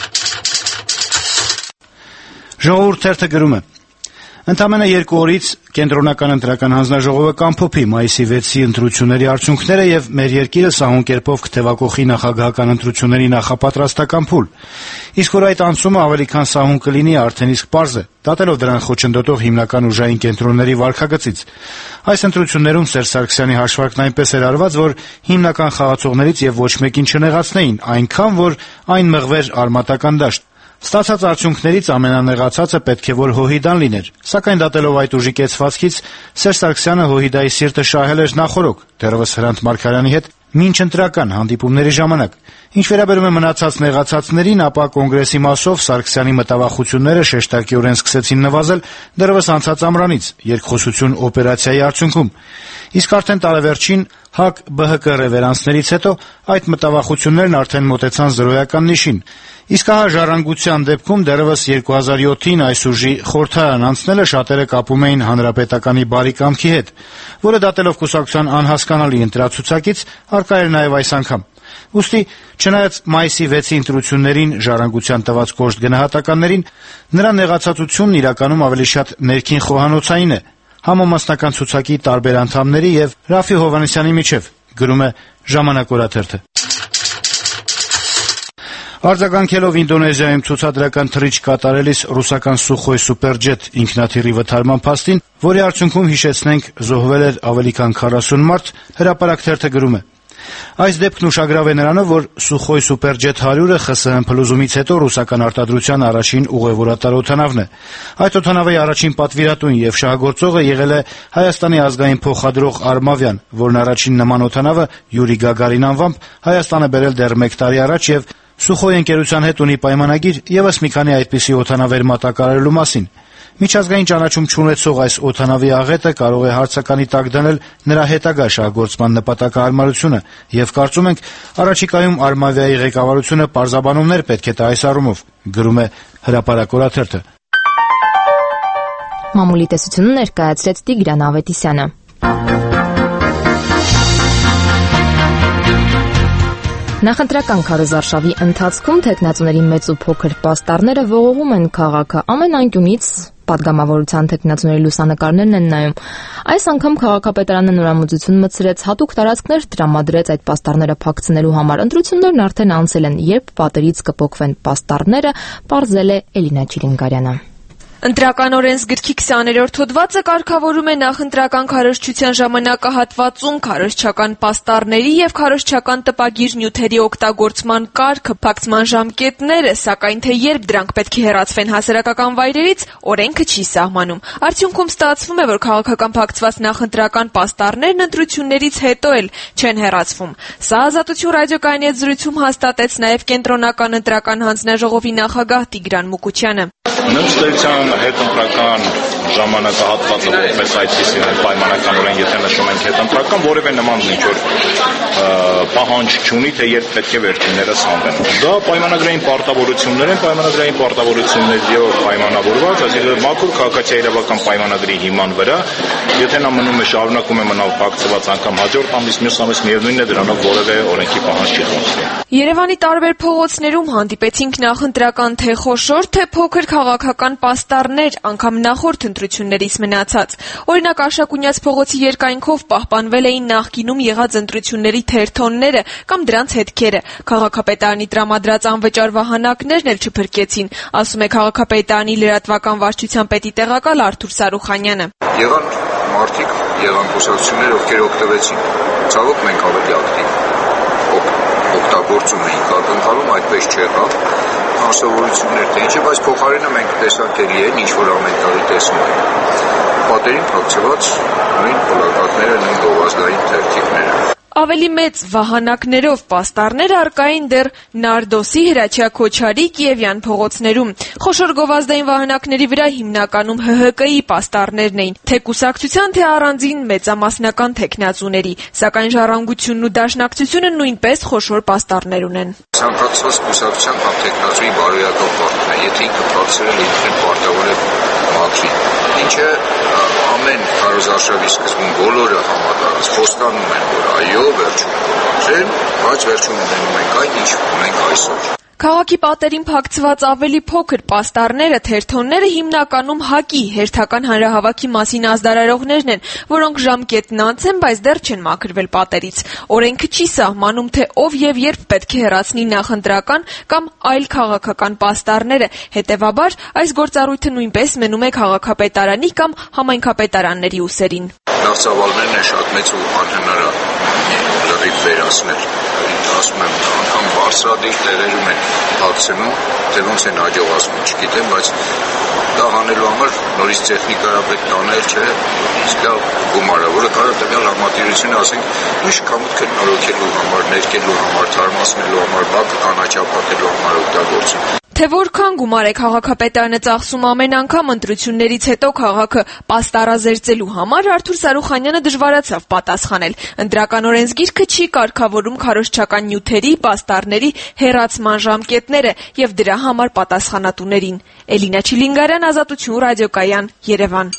Ժողովուրդ թերթը գրում է. Ընդամենը երկու օրից կենտրոնական ընտրական հանձնաժողովը կամփոփի մայիսի վեցի ընտրությունների արդյունքները եւ մեր երկիրը սահուն կերպով կթեւակոխի նախագահական ընտրությունների նախապատրաստական փուլ։ Իսկ որ այդ անցումը ավելի քան սահուն կլինի, արդեն իսկ պարզ է, դատելով դրան խոչընդոտող հիմնական ուժային կենտրոնների վարքագծից։ Այս ընտրություններում Սերժ Սարգսյանի հաշվարկն այնպես էր արված, որ հիմնական խաղացողներից եւ ոչ մեկին չնեղացնեին, այնքան որ այն մղվեր արմատական դաշտ։ Ստացած արդյունքներից ամենանեղացածը պետք է որ Հոհիդան լիներ, սակայն դատելով այդ ուժի կեցվածքից Սերժ Սարգսյանը Հոհիդայի սիրտը շահել էր նախօրոք, դեռևս Հրանտ Մարգարյանի հետ մինչ ընտրական հանդիպումների ժամանակ։ Ինչ վերաբերում է մնացած նեղացածներին, ապա կոնգրեսի մասով Սարգսյանի մտավախությունները շեշտակիորեն սկսեցին նվազել դեռևս անցած ամռանից, երկխոսություն օպերացիայի արդյունքում։ Իսկ արդեն տարեվերջին ՀԱԿ-ԲՀԿ ռևերանսներից հետո այդ մտավախություններն արդեն մոտեցան զրոյական նիշին։ Իսկ ահա ժառանգության դեպքում դեռևս երկու հազար յոթին այս ուժի խորհրդարան անցնելը շատերը կապում էին Հանրապետականի բարի կամքի հետ, որը դատելով կուսակցության անհասկանալի ընտրացուցակից առկա էր նաև այս անգամ։ Ուստի, չնայած մայիսի վեցի ընտրություններին ժառանգության տված կոշտ գնահատականներին, նրա նեղացածությունն իրականում ավելի շատ ներքին խոհանոցային է, համամասնական ցուցակի տարբեր անդամների եւ Ռաֆի Հովհաննիսյանի միջեւ, գրում է Ժամանակ օրաթերթը։ Արձագանքելով Ինդոնեզիայում ցուցադրական թռիչք կատարելիս ռուսական Սուխոյ սուպերջեթ ինքնաթիռի վթարման փաստին, որի արդյունքում հիշեցնենք զոհվել էր ավելի քան քառասուն մարդ, Հրապարակ թերթը գրում է. Այս դեպքն ուշագրավ է նրանով, որ Սուխոյ սուպերջեթ հարյուրը ԽՍՀՄ փլուզումից հետո ռուսական արտադրության առաջին ուղևորատար օդանավն է։ Այդ օդանավի առաջին պատվիրատուն եւ շահագործողը եղել է Հայաստանի ազգային փոխադրող Արմավյան, որն առաջին նման օդանավը Յուրի Գագարին անվամբ Հայաստան է բերել դեռ մեկ տարի առաջ եւ Սուխոյ ընկերության հետ ունի պայմանագիր եւս մի քանի այդպիսի օդանավեր մատակարարելու մասին։ Միջազգային ճանաչում չունեցող այս օդանավի աղետը կարող է հարցականի տակ դնել նրա հետագա շահգործման նպատակահարմարությունը եւ կարծում ենք առաջիկայում Արմավիայի ղեկավարությունը պարզաբանումներ պետք է տա այս առումով, գրում է Հրապարակ օրաթերթը։ Մամուլի տեսությունը ներկայացրեց Տիգրան Ավետիսյանը։ Նախընտրական քարոզարշավի ընթացքում թեկնածուների մեծ ու փոքր պաստառները ողողում են քաղաքը ամեն անկյունից, պատգամավորության թեկնածուների լուսանկարներն են նայում։ Այս անգամ քաղաքապետարանը նորամուծություն մտցրեց, հատուկ տարածքներ տրամադրեց այդ պաստառները փակցնելու համար։ Ընտրություններն արդեն անցել են, երբ պատերից կփոկվեն պաստառները, պարզել է Էլինա Չիրինգարյանը։ Ընտրական օրենսգրքի քսաներորդ հոդվածը կարգավորում է նախընտրական քարոզչության ժամանակահատվածում քարոզչական պաստառների եւ քարոզչական տպագիր նյութերի օգտագործման կարգը, փակցման ժամկետները, սակայն թե երբ դրանք պետք է հեռացվեն հասարակական վայրերից, օրենքը չի սահմանում։ Արդյունքում ստացվում է, որ քաղաքական փակցված նախընտրական պաստառներն ընտրություններից հետո էլ չեն հեռացվում։ Սա Ազատություն ռադիոկայանի հետ զրույցում հաստատեց նաեւ Կենտրոնական ընտրական հանձնաժողովի նախագահ Տիգրան Մուկուչյանը։ Նստեցան հետընտրական ժամանակահատվածը որպես այդպիսին պայմանականորեն, եթե նշում ենք հետընտրական, որևէ նման ինչ-որ պահանջ չունի, թե երբ պետք է վերջիններս հանվեն։ Դա պայմանագրային պարտավորություններ են, պայմանագրային պարտավորություններով պայմանավորված, այսինքն մաքուր քաղաքացիական իրավական պայմանագրի հիման վրա, եթե նա մնում է շարունակում է մնալ փակցված անգամ հաջորդ ամիս, մյուս ամիս միևնույնն է դրանով որևէ օրենքի պահանջ չի խախտվում։ Երևանի տարբեր փողոցներում հանդիպեցինք նախընտրական թե խոշոր, թե փոքր քաղաքական պաստառներ, անգամ նախորդ ընտրություններից մնացած։ Օրինակ Աշակունյաց փողոցի երկայնքով պահպանվել էին նախկինում եղած ընտրությունների թերթոնները կամ դրանց հետքերը։ Քաղաքապետարանի տրամադրած անվճար վահանակներն էլ չփրկեցին, ասում է քաղաքապետարանի լրատվական վարչության պետի տեղակալ Արթուր Սարուխանյանը։ Եղան մարդիկ, եղան կուսակցություններ, ովքեր օգտվեցին։ Ցավոք մենք ավելի ակտիվ օգտագործում էինք ակնկալում, այդպես չեղավ, անսովորություններ թե ինչը, բայց փոխարենը մենք տեսակելի են, ինչ որ ամեն տարի տեսնում ենք։ Պատերին փակցված նույն պլակատները, նույն գովազդային թերթիկները։ Ավելի մեծ վահանակներով պաստառներ առկային դեռ Նարդոսի, Հրաչյա Քոչարի, Կիևյան փողոցներում։ Խոշոր գովազդային վահանակների վրա հիմնականում Հ Հ Կ-ի պաստառներն էին, թե կուսակցության, թե առանձին մեծամասնական թեկնածուների, սակայն Ժառանգությունն ու Դաշնակցությունը նույնպես խոշոր պաստառներ ունեն։ Ցանկացած կուսակցության կամ թեկնածուի բարոյական պարտքն է, եթե ինքը փորձել է ինքն պարտավոր է մաքրի, ինչը ամեն քարոզարշավի սկզբում բոլորը համատարած խոստանում են, որ այո, վերջում կորցրեն, բայց վերջում ունենում ենք այն, ինչ ունենք այսօր։ Քաղաքի պատերին փակցված ավելի փոքր պաստառները, թերթոնները հիմնականում ՀԱԿ-ի հերթական հանրահավաքի մասին ազդարարողներն են, որոնք ժամկետն անց են, բայց դեռ չեն մաքրվել պատերից։ Օրենքը չի սահմանում, թե ով եւ երբ պետք է հեռացնի նախընտրական կամ այլ քաղաքական պաստառները, հետեւաբար այս գործառույթը նույնպես մնում է քաղաքապետարանի կամ համայնքապետարանների ուսերին։ Նախծավալներն են շատ մեծ ու անհնար է լրիվ վերացնել։ Ասում եմ, անգամ բարձրադիր տեղերում են հացնում, թե ոնց են հաջողացնում, չգիտեմ, բայց դա հանելու համար նորից տեխնիկա պետք է անել, չէ, իսկ դա գումար է, որը կարող է տվյալ համատիրությունը, ասենք, նույն կամուտքը նորոգելու համար, ներկելու համար, թարմացնելու համար, բակը կանաչապատելու համար օգտագործում։ Թե որքան գումար է քաղաքապետարանը ծախսում ամեն անգամ ընտրություններից հետո քաղաքը պաստառազերծելու համար, Արթուր Սարուխանյանը դժվարացավ պատասխանել։ Ընտրական օրենսգիրքը չի կարգավորում քարոզչական նյութերի, պաստառների հեռացման ժամկետները եւ դրա համար պատասխանատուներին։ Էլինա Չիլինգարյան, Ազատություն ռադիոկայան, Երևան։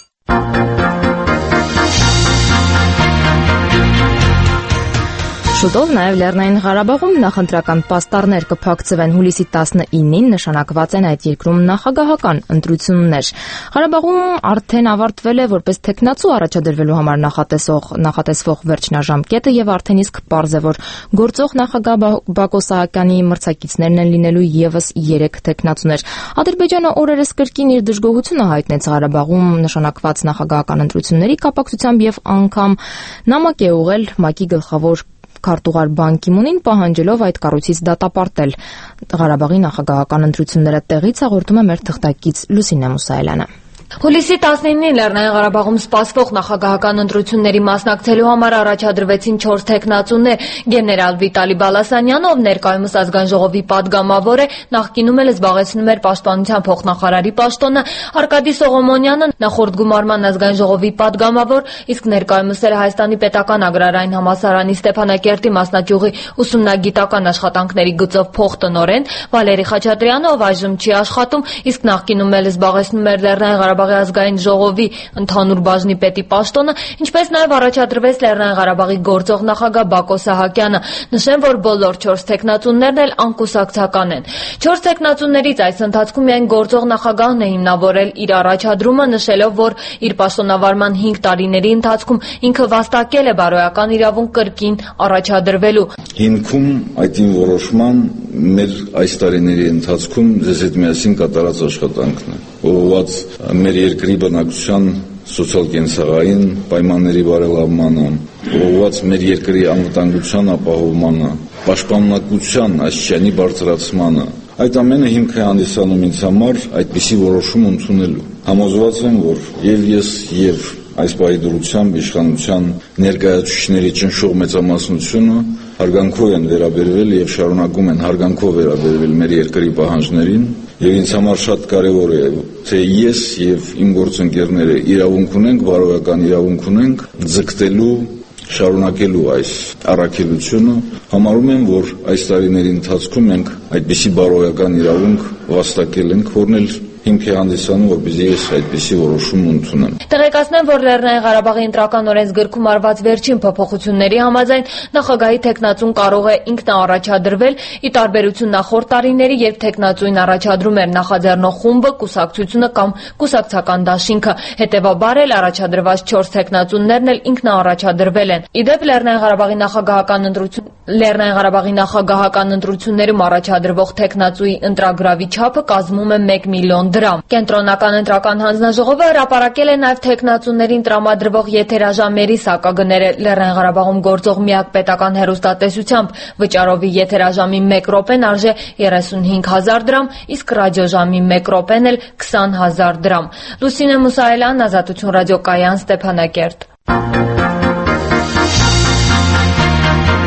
Շուտով նաև Լեռնային Ղարաբաղում նախընտրական պաստառներ կփակցվեն։ Հուլիսի տասնինին նշանակված են այդ երկրում նախագահական ընտրություններ։ Ղարաբաղում արդեն ավարտվել է որպես թեկնածու առաջադրվելու համար նախատեսող նախատեսվող վերջնաժամկետը եւ արդեն իսկ պարզ է, որ գործող նախագահ Բակո Սահակյանի մրցակիցներն են լինելու եւս երեք թեկնածուներ։ Ադրբեջանը օրերս կրկին իր դժգոհությունը հայտնեց Ղարաբաղում նշանակված նախագահական ընտրությունների կապակցությամբ եւ անգամ նամակ է ուղղել ՄԱԿ-ի գլխավոր քարտուղար Բան Կի Մունին, պահանջելով այդ կառույցից դատապարտել Ղարաբաղի նախագահական ընտրությունները։ Տեղից հաղորդում է մեր թղթակից Լուսինե Մուսայելյանը։ Հուլիսի տասնինին Լեռնային Ղարաբաղում սպասվող նախագահական ընտրությունների մասնակցելու համար առաջադրվեցին չորս թեկնածուներ։ Գեներալ Վիտալի Բալասանյանը, ով ներկայումս ազգային ժողովի պատգամավոր է, նախկինում էլ զբաղեցնում էր պաշտպանության փոխնախարարի պաշտոնը, Արկադի Սողոմոնյանը նախորդ գումարման ազգային ժողովի պատգամավոր, իսկ ներկայումս էլ Հայաստանի պետական agrarային համալսարանի Ստեփանակերտի մասնաճյուղի ուսումնագիտական աշխատանքների գծով փոխտնօրեն, Վալերի Խաչատրյանը, ով այժմ չի աշխատում, իսկ նախկինում էլ զբաղեցնում էր Լեռնային Ղարաբաղի ազգային ժողովի ընդհանուր բաժնի պետի պաշտոնը, ինչպես նաև առաջադրվեց Լեռնային Ղարաբաղի գործող նախագահ Բակո Սահակյանը։ Նշեմ, որ բոլոր չորս թեկնածուներն էլ անկուսակցական են։ Չորս թեկնածուներից այս ընթացքում միայն գործող նախագահն է հիմնավորել իր առաջադրումը, նշելով, որ իր պաշտոնավարման հինգ տարիների ընթացքում ինքը վաստակել է բարոյական իրավունք կրկին առաջադրվելու։ Հիմքում այդ իմ որոշման մեր այս տարիների ընթացքում ձեզ հետ միասին կատարած աշխատանքն է, ուղղված մեր երկրի բնակչության սոցիալ-կենցաղային պայմանների բարելավմանը, ուղղված մեր երկրի անվտանգության ապահովմանը, պաշտպանունակության աստիճանի բարձրացմանը։ Այդ ամենը հիմք է հանդիսանում ինձ համար այդպիսի որոշում ընդունելու։ Համոզված եմ, որ եւ ես եւ այս պահի դրությամբ իշխանության ներկայացուցիչների ճնշող մեծամասնությունը հարգանքով են վերաբերվել եւ շարունակում են հարգանքով վերաբերվել մեր երկրի պահանջներին, եւ ինձ համար շատ կարեւոր է, թե ես եւ իմ գործընկերները իրավունք ունենք, բարոյական իրավունք ունենք ձգտելու, շարունակելու այս առաքելությունը։ Համարում եմ, որ այս տարիների ընթացքում մենք այդպիսի բարոյական իրավունք վաստակել ենք, որն էլ հիմք է հանդիսանում, որպեսզի ես այդպիսի որոշում ընդունեմ։ Տեղեկացնեմ, որ Լեռնային Ղարաբաղի ընտրական օրենսգրքում արված վերջին փոփոխությունների համաձայն նախագահի թեկնածուն կարող է ինքնաառաջադրվել, ի տարբերություն նախորդ տարիների, երբ թեկնածուին առաջադրում էր նախաձեռնող խումբը, կուսակցությունը կամ կուսակցական դաշինքը։ Հետևաբար էլ առաջադրված չորս թեկնածուներն էլ ինքնաառաջադրվել են։ Ի դեպ, Լեռնային Ղարաբաղի նախագահական ընտրություն Լեռնային Ղարաբաղի նախագահական ընտրություններում առաջադրվող թեկնածուի ընտրագրավի չափը կազմում է մեկ միլիոն դրամ։ Կենտրոնական ընտրական հանձնաժողովը հրապարակել է նաև թեկնածուներին տրամադրվող եթերաժամերի սակագները։ Լեռնային Ղարաբաղում գործող միակ պետական հեռուստատեսությամբ վճարովի եթերաժամի մեկ րոպեն արժե երեսունհինգ հազար դրամ, իսկ ռադիոժամի մեկ րոպեն էլ քսան հազար դրամ։ Լուսինե Մուսայելյան, Ազատություն ռադիոկայան, Ստեփանակերտ։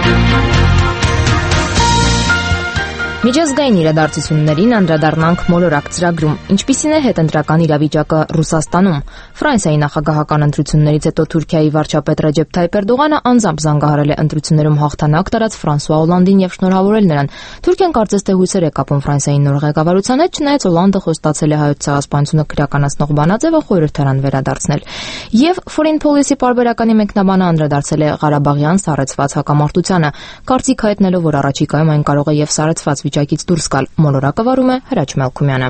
Միջազգային իրադարձություններին անդրադառնանք մոլորակ ծրագրում։ Ինչպիսին է հետընտրական իրավիճակը Ռուսաստանում։ Ֆրանսիայի նախագահական ընտրություններից հետո Թուրքիայի վարչապետ Ռեջեփ Թայիփ Էրդողանը անձամբ զանգահարել է ընտրություններում հաղթանակ տարած Ֆրանսուଆ Օլանդին եւ շնորհավորել նրան։ Թուրքիան կարծես թե հույսեր է կապում Ֆրանսիայի նոր ղեկավարության հետ, չնայած Օլանդը խոստացել է հայոց ցեղասպանությունը քրեականացնող բանաձևը խորհրդարան վերադարձնել։ Եվ Foreign Policy պարբերականի մեկնաբանը անդրադարձել է Ղարաբաղյան սառեցված հակամարտությանը, կարծիք հայտնելով, որ առաջիկայում այն կարող է եւ սառեցված վիճակից դուրս գալ։ Մոլորակը վարում է Հրաչ Մելքումյանը։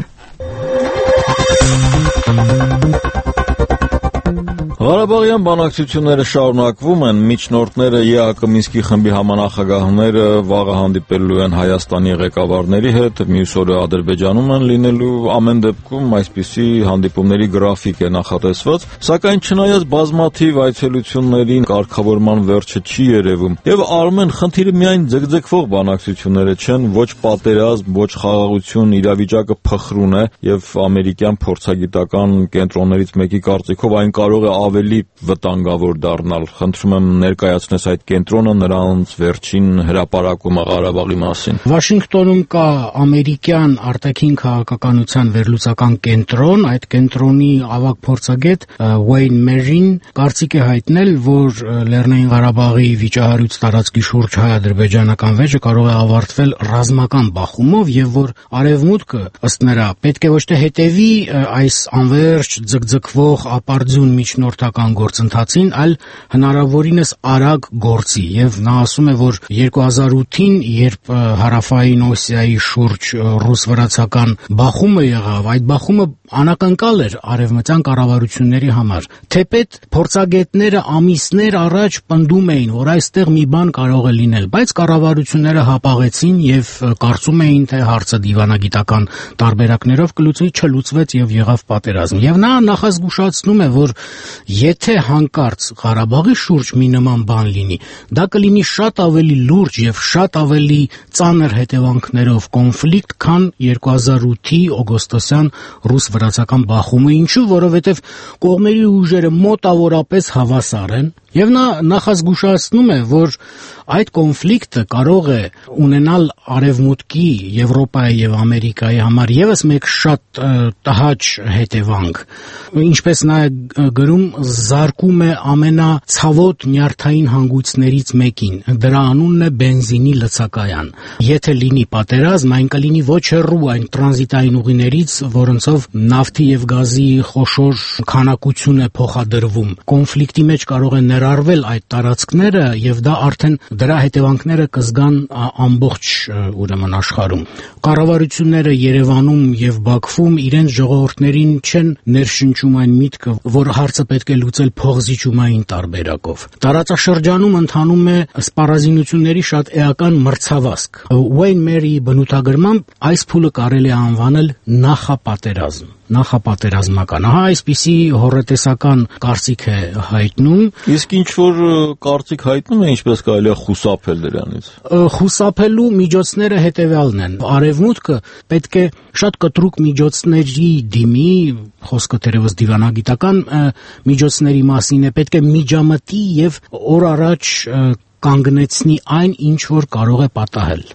Ղարաբաղյան բանակցությունները շարունակվում են, միջնորդները ԵԱԿ Մինսկի խմբի համանախագահները վաղը հանդիպելու են Հայաստանի ղեկավարների հետ, մյուս օրը Ադրբեջանում են լինելու, ամեն դեպքում այսպիսի հանդիպումների գրաֆիկ է նախատեսված, սակայն չնայած բազմաթիվ այցելություններին կարգավորման վերջը չի երևում, եւ Արմեն, խնդիրը միայն ձգձգվող բանակցությունները չեն, ոչ պատերազմ, ոչ խաղաղություն, իրավիճակը փխրուն է, եւ ամերիկյան փորձագիտական կենտրոններից մեկի կարծիքով այն կարող է ավելի վտանգավոր դառնալ։ Խնդրում եմ ներկայացնես այդ կենտրոնը, նրանց վերջին հրապարակումը Ղարաբաղի մասին։ Վաշինգտոնում կա ամերիկյան արտաքին քաղաքականության վերլուծական կենտրոն, այդ կենտրոնի ավագ փորձագետ Ուեյն Մերին կարծիք է հայտնել, որ Լեռնային Ղարաբաղի վիճահարույց տարածքի շուրջ հայ-ադրբեջանական վեճը կարող է ավարտվել ռազմական բախումով եւ որ Արևմուտքը ըստ նրա պետք է ոչ թե հետևի այս անվերջ ձգձգվող ապարդյուն միջնորդական գործընթացին, այլ հնարավորինս արագ գործի եւ նա ասում է, որ երկու հազար ութին, երբ Հարավային Օսիայի շուրջ ռուս-վրացական բախումը եղավ, այդ բախումը անակնկալ էր արևմտյան կառավարությունների համար։ Թեպետ փորձագետները ամիսներ առաջ պնդում էին, որ այստեղ մի բան կարող է լինել, բայց կառավարությունները հապաղեցին եւ կարծում էին, թե հարցը դիվանագիտական տարբերակներով կլուծվի, չլուծվեց եւ եղավ պատերազմ։ Եվ նա նախազգուշացնում է, որ եթե հանկարծ Ղարաբաղի շուրջ մի նման բան լինի, դա կլինի շատ ավելի լուրջ եւ շատ ավելի ծանր հետևանքներով կոնֆլիկտ, քան երկու հազար ութի օգոստոսյան ռուս-վրացական բախումը, ինչու, որովհետեւ կողմերի ուժերը մոտավորապես հավասար են եւ նա նախազգուշացնում է, որ այդ կոնֆլիկտը կարող է ունենալ Արևմուտքի, Եվրոպայի եւ Ամերիկայի համար եւս մեկ շատ տհաճ հետևանք, ինչպես նա գրում, զարկում է ամենացավոտ նյարդային հանգույցներից մեկին, դրա անունն է բենզինի լցակայան։ Եթե լինի պատերազմ, այն կլինի ոչ հեռու այն տրանզիտային ուղիներից, որոնցով նավթի եւ գազի խոշոր քանակություն է փոխադրվում։ Կոնֆլիկտի մեջ կարող է ներառվել այդ տարածքները եւ դա արդեն դրա հետևանքները կզգան ամբողջ ուրեմն աշխարհում։ Կառավարությունները Երևանում եւ Բաքվում իրենց ժողովուրդներին չեն ներշնչում այն միտքը, որ հարցը պետք է լուծել փողզիջումային տարբերակով։ Տարածաշրջանում ընթանում է սպառազինությունների շատ էական մրցավազք։ Ուեյն Մերիի բնութագրմամբ այս փուլը կարելի է անվանել նախապատերազմ, նախապատերազմական։ Ահա այսպիսի հոռետեսական կարծիք է հայտնում։ Իսկ ինչ որ կարծիք հայտնում է, ինչպես կարելի է խուսափել դրանից։ Խուսափելու միջոցները հետևյալն են։ Արևմուտքը պետք է շատ կտրուկ միջոցների դիմի, խոսքը թերևս դիվանագիտական միջոցների մասին է, պետք է միջամտի եւ օր առաջ կանգնեցնի այն, ինչ որ կարող է պատահել։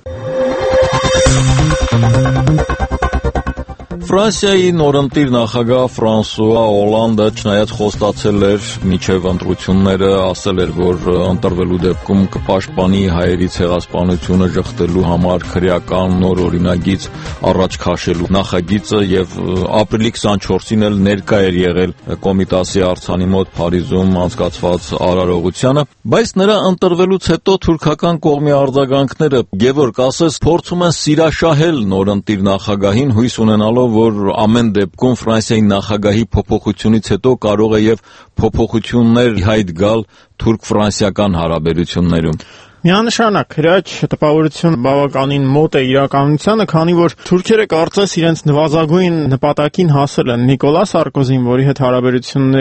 Ֆրանսիայի նորընտիր նախագահ Ֆրանսուଆ Օլանդը չնայած խոստացել էր միջև ընտրությունները, ասել էր, որ ընտրվելու դեպքում կպաշտպանի հայերի ցեղասպանությունը ժխտելու համար քրեական նոր օրինագիծ առաջ քաշելու նախագիծը եւ ապրիլի քսանչորսին էլ ներկա էր եղել Կոմիտասի արձանի մոտ Փարիզում անցկացված արարողությանը, բայց նրա ընտրվելուց հետո թուրքական կողմի արձագանքները, Գևորգ, ասես փորձում են սիրաշահել նորընտիր նախագահին, հույս ունենալով, որ ամեն դեպքում Ֆրանսիայի նախագահի փոփոխությունից հետո կարող է եւ փոփոխություններ հայտ գալ թուրք-ֆրանսիական հարաբերություններում։ Միանշանակ, Հրաչ, տպավորություն բավականին մոտ է իրականությանը, քանի որ թուրքերը կարծես իրենց նվազագույն նպատակին հասել են։ Նիկոլա Սարկոզին, որի հետ հարաբերությունները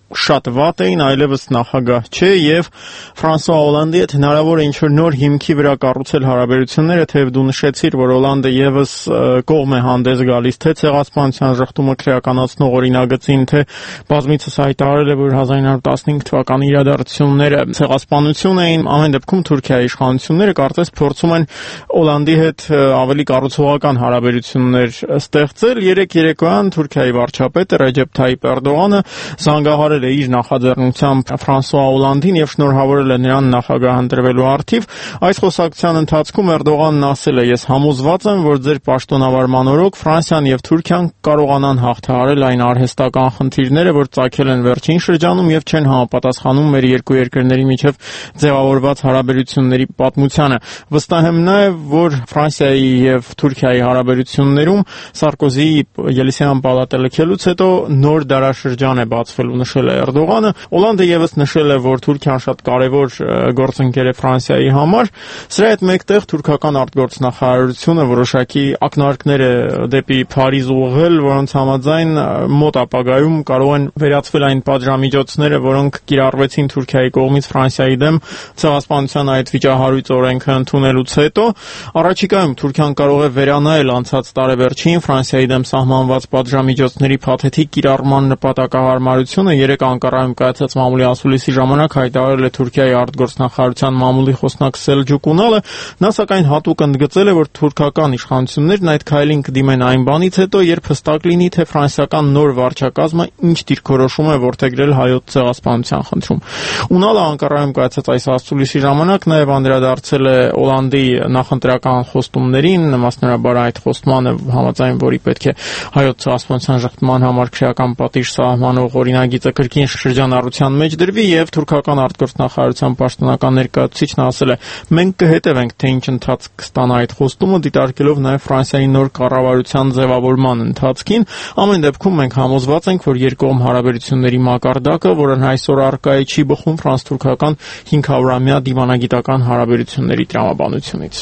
շատ վատ էին, այլևս նախագահ չէ եւ Ֆրանսուଆ Օլանդի հետ հնարավոր է ինչ-որ նոր հիմքի վրա կառուցել հարաբերությունները, թեև դու նշեցիր, որ Օլանդը եւս կողմ է հանդես գալիս թե ցեղասպանության ժխտումը քրեականացնող օրինագծին, թե բազմիցս հայտարարել է, որ հազար իննյակ տասնհինգ թվականի իրադարձությունները ցեղասպանություն էին, ամեն դեպքում Թուրքիայի իշխանությունները կարծես փորձում են Օլանդի հետ ավելի կառուցողական հարաբերություններ ստեղծել։ Երեք երեկոյան Թուրքիայի վարչապետը Ռեջեփ Թայիպ Էրդողանը զանգահարել է իր նախաձեռնությամբ Ֆրանսուଆ Օլանդին եւ շնորհավորել է նրան նախագահ ընտրվելու առթիվ։ Այս խոսակցության ընթացքում Էրդողանն ասել է. «Ես համոզված եմ, որ ձեր պաշտոնավարման օրոք Ֆրանսիան եւ Թուրքիան կարողանան հաղթահարել այն արհեստական խնդիրները, որ ծագել են վերջին շրջանում եւ չեն համապատասխանում մեր երկու երկրների միջև ձևավորված հարաբերությունների պատմությանը»։ Վստահ եմ նաեւ, որ Ֆրանսիայի եւ Թուրքիայի հարաբերություններում Սարկոզիի Ելիսեյան պալատը լքելուց հետո նոր դարաշրջան է բացվելու, նշել է Էրդողանը։ Օլանդը եւս նշել է, որ Թուրքիան շատ կարեւոր գործընկեր է Ֆրանսիայի համար։ Սրա հետ մեկտեղ թուրքական արտգործնախարարությունը որոշակի ակնարկներ է դեպի Փարիզ ուղղել, որոնց համաձայն մոտ ապագայում կարող են վերացվել այն պատժամիջոցները, որոնք կիրառվեցին Թուրքիայի կողմից Ֆրանսիայի դեմ ցեղասպանության այդ վիճահարույց օրենքը ընդունելուց հետո։ Առաջիկայում Թուրքիան կարող է վերանայել անցած տարեվերջին Ֆրանսիայի դեմ սահմանված պատժամիջոցների փաթեթիկ կիրառման նպատակահարմարությունը։ Երեք Անկարայում կայացած մամուլի ասուլիսի ժամանակ հայտարարել է Թուրքիայի արտգործնախարարության մամուլի խոսնակ Սելջուկ Ունալը։ Նա սակայն հատուկ ընդգծել է, որ թուրքական իշխանություններն այդ քայլին կդիմեն այն բանից հետո, երբ հստակ լինի, թե ֆրանսիական նոր վարչակազմը ինչ դիրքորոշում է որդեգրել հայոց ցեղասպանության խնդրում։ Ունալը Անկարայում կայացած այս ասուլիսի ժամանակ նաև անդրադարձել է Օլանդի նախընտրական խոստումներին, մասնավորաբար այդ խոստմանը, համաձայն որի պետք է հայոց ցեղասպանության ժխտման համար քրեական պատիժ սահմանող օրինագիծը կրկին շրջանառության մեջ դրվի, եւ թուրքական արտգործնախարարության պաշտոնական ներկայացուցիչն ասել է. «Մենք կհետևենք, թե ինչ ընթացք կստանա այդ խոստումը, դիտարկելով նաև Ֆրանսիայի նոր կառավարության ձևավորման ընթացքին։ Ամեն դեպքում մենք համոզված ենք, որ երկկողմ հարաբերությունների մակարդակը, որն այսօր առկա է, չի բխում ֆրանս-թուրքական հինգ հարյուրամյա դիվանագիտական հարաբերությունների տրամաբանությունից»։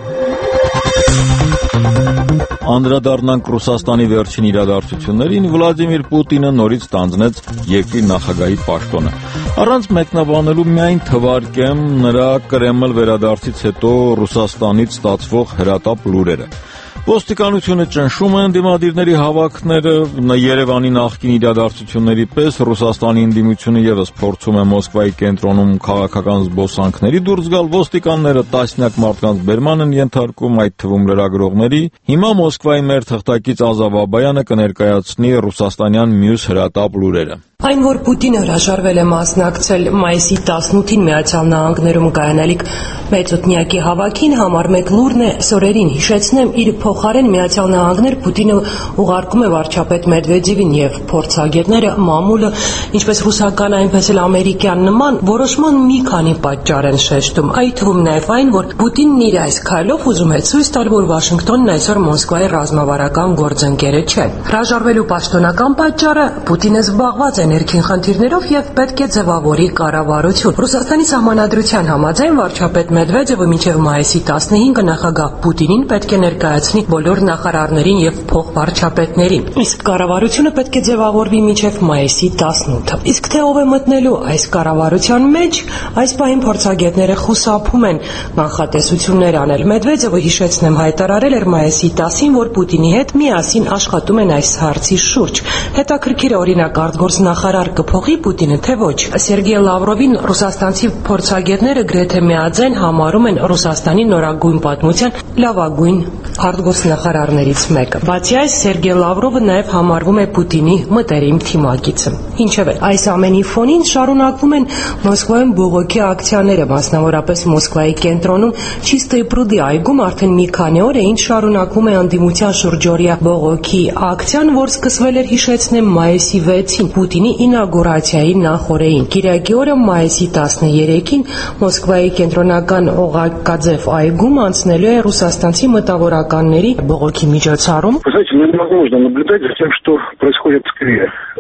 Անդրադառնանք Ռուսաստանի վերջին իրադարձություններին, Վլադիմիր Պուտինը նորից ստանձնեց երկրի նախագահի պաշտոնը։ Առանց մեկնաբանելու միայն թվարկեմ նրա Կրեմլ վերադարձից հետո Ռուսաստանից ստացվող հրատապ լուրերը։ Ոստիկանությունը ճնշում է ընդդիմադիրների հավաքները, Երևանի նախկին իրադարձությունների պես Ռուսաստանի ընդդիմությունը եւս փորձում է Մոսկվայի կենտրոնում քաղաքական զբոսանքների դուրս գալ, ոստիկանները տասնյակ մարդկանց բերման են ենթարկում, այդ թվում լրագրողների։ Հիմա Մոսկվայի մեր թղթակից Ազավ Աբայանը կներկայացնի ռուսաստանյան մյուս հրատապ լուրերը։ Այն, որ Պուտինը հրաժարվել է մասնակցել մայիսի տասնութին Միացյալ Նահանգներում կայանալիք մեծօդնյակի հավաքին, համար մեկ լուրն է սորերին։ Հիշեցնեմ, իր փոխարեն Միացյալ Նահանգներ Պուտինը ուղարկում է վարչապետ Մեդվեդևին եւ փորձագետները մամուլը, ինչպես ռուսական, այնպես էլ ամերիկյան նման, որոշման մի քանի պատճառ են շեշտում, այդ թվում նաեւ այն, որ Պուտինն իր այս քայլով ուզում է ցույց տալ, որ Վաշինգտոնն այսօր Մոսկվայի ռազմավարական գործընկերը չէ։ Հրաժարվելու պաշտոնական պատճառը Պուտինը զբաղված է ներքին խնդիրներով եւ պետք է ձևավորի կառավարություն։ Ռուսաստանի սահմանադրության համաձայն վարչապետ Մեդվեդևը մինչեւ մայիսի տասնհինգը նախագահ Պուտինին պետք է ներկայացնի բոլոր նախարարներին եւ փոխվարչապետներին։ Իսկ կառավարությունը պետք է ձևավորվի մինչեւ մայիսի տասնութը։ Իսկ թե ով է մտնելու այս կառավարության մեջ, այս պահին փորձագետները խուսափում են կանխատեսություններ անել։ Մեդվեդևը, հիշեցնեմ, հայտարարել էր մայիսի տասին, որ Պուտինի հետ միասին աշխատում են այս հարցի շուրջ։ Հետաքրքիր է, օրինակ, արտգործնախարար կփոխի Պուտինը, թե ոչ։ Սերգեյ Լավրովին ռուսաստանցի փորձագետները գրեթե միաձայն համարում են Ռուսաստանի նորագույն պատմության լավագույն արտգործնախարարներից մեկը։ Բացի այս, Սերգեյ Լավրովը նաև համարվում է Պուտինի մտերիմ թիմակիցը։ Ինչևէ, այս ամենի ֆոնին շարունակվում են Մոսկվայում բողոքի ակցիաները, մասնավորապես Մոսկվայի կենտրոնում Չիստոյ պրուդի այգում արդեն մի քանի օր է ինչ շարունակվում է անդիմության շուրջօրյա բողոքի ակցիան, որ սկսվել էր, հիշեցնեմ, մայիսի վեցին Պուտինի ինագուրացիայի նախօրեին։ Կիրակի օրը մայիսի տասներեքին Մոսկվայի կենտրոնական Օղակաձև այգում անցնելու է ռուսաստանցի մտավորականների բողոքի միջոցառում։ Вы знаете, невозможно наблюдать за тем, что происходит в Кремле.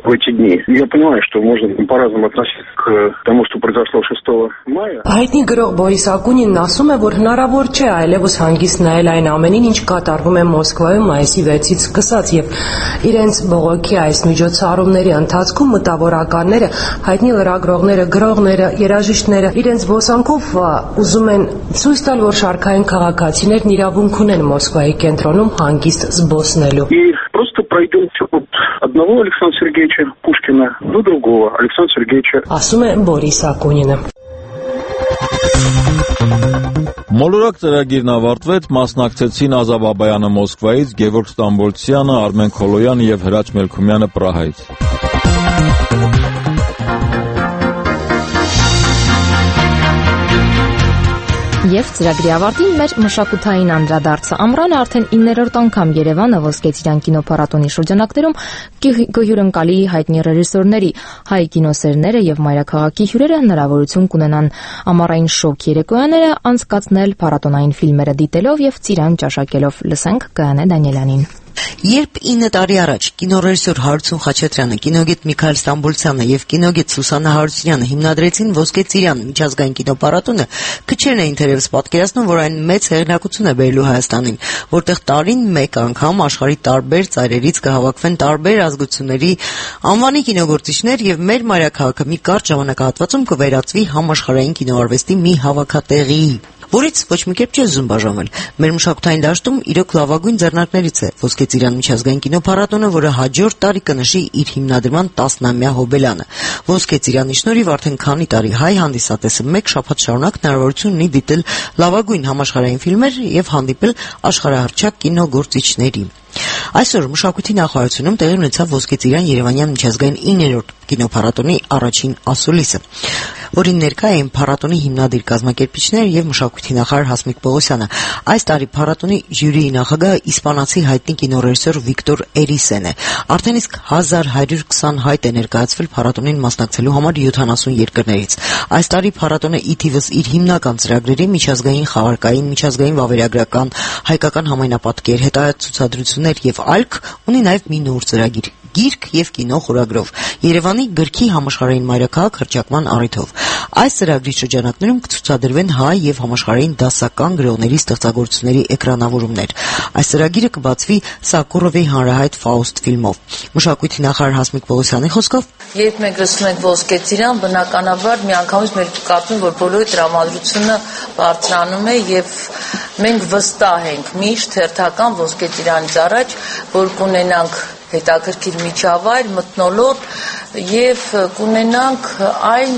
в эти дни. Я понимаю, что можно по-разному относиться к тому, что произошло шестого мая. Հայտնի գրող Բորիս Ակունինն ասում է, որ հնարավոր չէ այլևս հանգիստ նայել այն ամենին, ինչ կատարվում է Մոսկվայում մայիսի վեցից սկսած, եւ իրենց բողոքի այս միջոցառումների ընթացքում մտավորականները, հայտնի լրագրողները, գրողները, երաժիշտները իրենց ոսանքով ուզում են ցույց տալ, որ շարքային քաղաքացիներն իրավունք ունեն Մոսկվայի կենտրոնում հանգիստ զբոսնելու։ И просто пройдемте от одного Александра Сергеевича Пушкина до другого Александра Сергеевича. Ասում է Բորիս Ակունինը։ Մոլորակ ծրագիրն ավարտվեց, մասնակցեցին Ազա Բաբայանը Մոսկվայից, Գևորգ Ստամբոլցյանը, Արմեն Քոլոյանը եւ Հրաչ Մելքումյանը Պրահայից։ Եվ ծրագրի ավարտին մեր մշակութային անդրադարձը ամռանը արդեն իններորդ անգամ Երևանը Ոսկե ծիրան կինոփառատոնի շրջանակներում կհյուրընկալի հայտնի ռեժիսորների, հայ կինոսերները եւ մայրաքաղաքի հյուրերը հնարավորություն կունենան ամառային շոկ երեկոյաները անցկացնել փառատոնային ֆիլմերը դիտելով եւ ծիրան ճաշակելով։ Լսենք Գայանե Դանիելյանին։ Երբ ինը տարի առաջ կինոռեժիսոր Հարություն Խաչատրյանը, կինոգետ Միքայել Ստամբոլցյանը եւ կինոգետ Սուսաննա Հարությունյանը հիմնադրեցին Ոսկե ծիրան միջազգային կինոփառատոնը, քչերն էին թերևս պատկերացնում, որ այն մեծ հեղինակություն է բերելու Հայաստանին, որտեղ տարին մեկ անգամ աշխարհի տարբեր ծայրերից կհավաքվեն տարբեր ազգությունների անվանի կինոգործիչներ եւ մեր մայրաքաղաքը մի կարճ ժամանակահատվածում կվերածվի համաշխարհային կինոարվեստի մի հավաքատեղի, որից ոչ մի կերպ չի զում բաժանվել։ Մեր մշակութային դաշտում իրոք լավագույն ձեռնարկներից է Ոսկե ծիրան միջազգային կինոփառատոնը, որը հաջորդ տարի կնշի իր հիմնադրման տասնամյա հոբելյանը։ Ոսկե ծիրանի շնորհիվ արդեն քանի տարի հայ հանդիսատեսը մեկ շաբաթ շարունակ հնարավորություն ունի դիտել լավագույն համաշխարհային ֆիլմեր եւ հանդիպել աշխարհահռչակ կինոգործիչների։ Այսօր մշակույթի նախարարությունում տեղի ունեցավ Ոսկե ծիրան Երևանյան միջազգային իններորդ կինոփառատոնի առաջին ասուլիսը, որին ներկա էին փառատոնի հիմնադիր կազմակերպիչներ եւ մշակույթի նախարար Հասմիկ Պողոսյանը։ Այս տարի փառատոնի ժյուրիի նախագահը իսպանացի հայտնի կինոռեժիսոր Վիկտոր Էրիսեն է։ Արդեն իսկ հազար հարյուր քսան հայտ է ներկայացվել փառատոնին մասնակցելու համար յոթանասուն երկրներից։ Այս տարի փառատոնը ի թիվս իր հիմնական ծրագրերի միջազգային խաղարկային, միջազգային վավերագրական, հայկական համայնապատկեր, հետայացուցադրություններ եւ այլք ունի նաեւ մի նոր ծրագիր՝ գիրք եւ կինո խորագրով Երևանի գրքի համաշխարհային մայրաքաղաք հռչակման առիթով։ Այս ծրագրի շրջանակներում կցուցադրվեն հայ եւ համաշխարհային դասական գրողների ստեղծագործությունների էկրանավորումներ։ Այս ծրագիրը կբացվի Սակուրովի հանրահայտ Ֆաուստ ֆիլմով։ Մշակույթի նախարար Հասմիկ Պողոսյանի խոսքով, երբ մենք լսում ենք Ոսկե ծիրան, բնականաբար միանգամից մեր կարծում որ բոլորի տրամադրությունը բարձրանում է եւ մենք վստահ ենք միշտ հերթական Ոսկե ծիրանից առաջ, որ կունենանք հետաքրքիր միջավայր, մթնոլորտ եւ կունենանք այն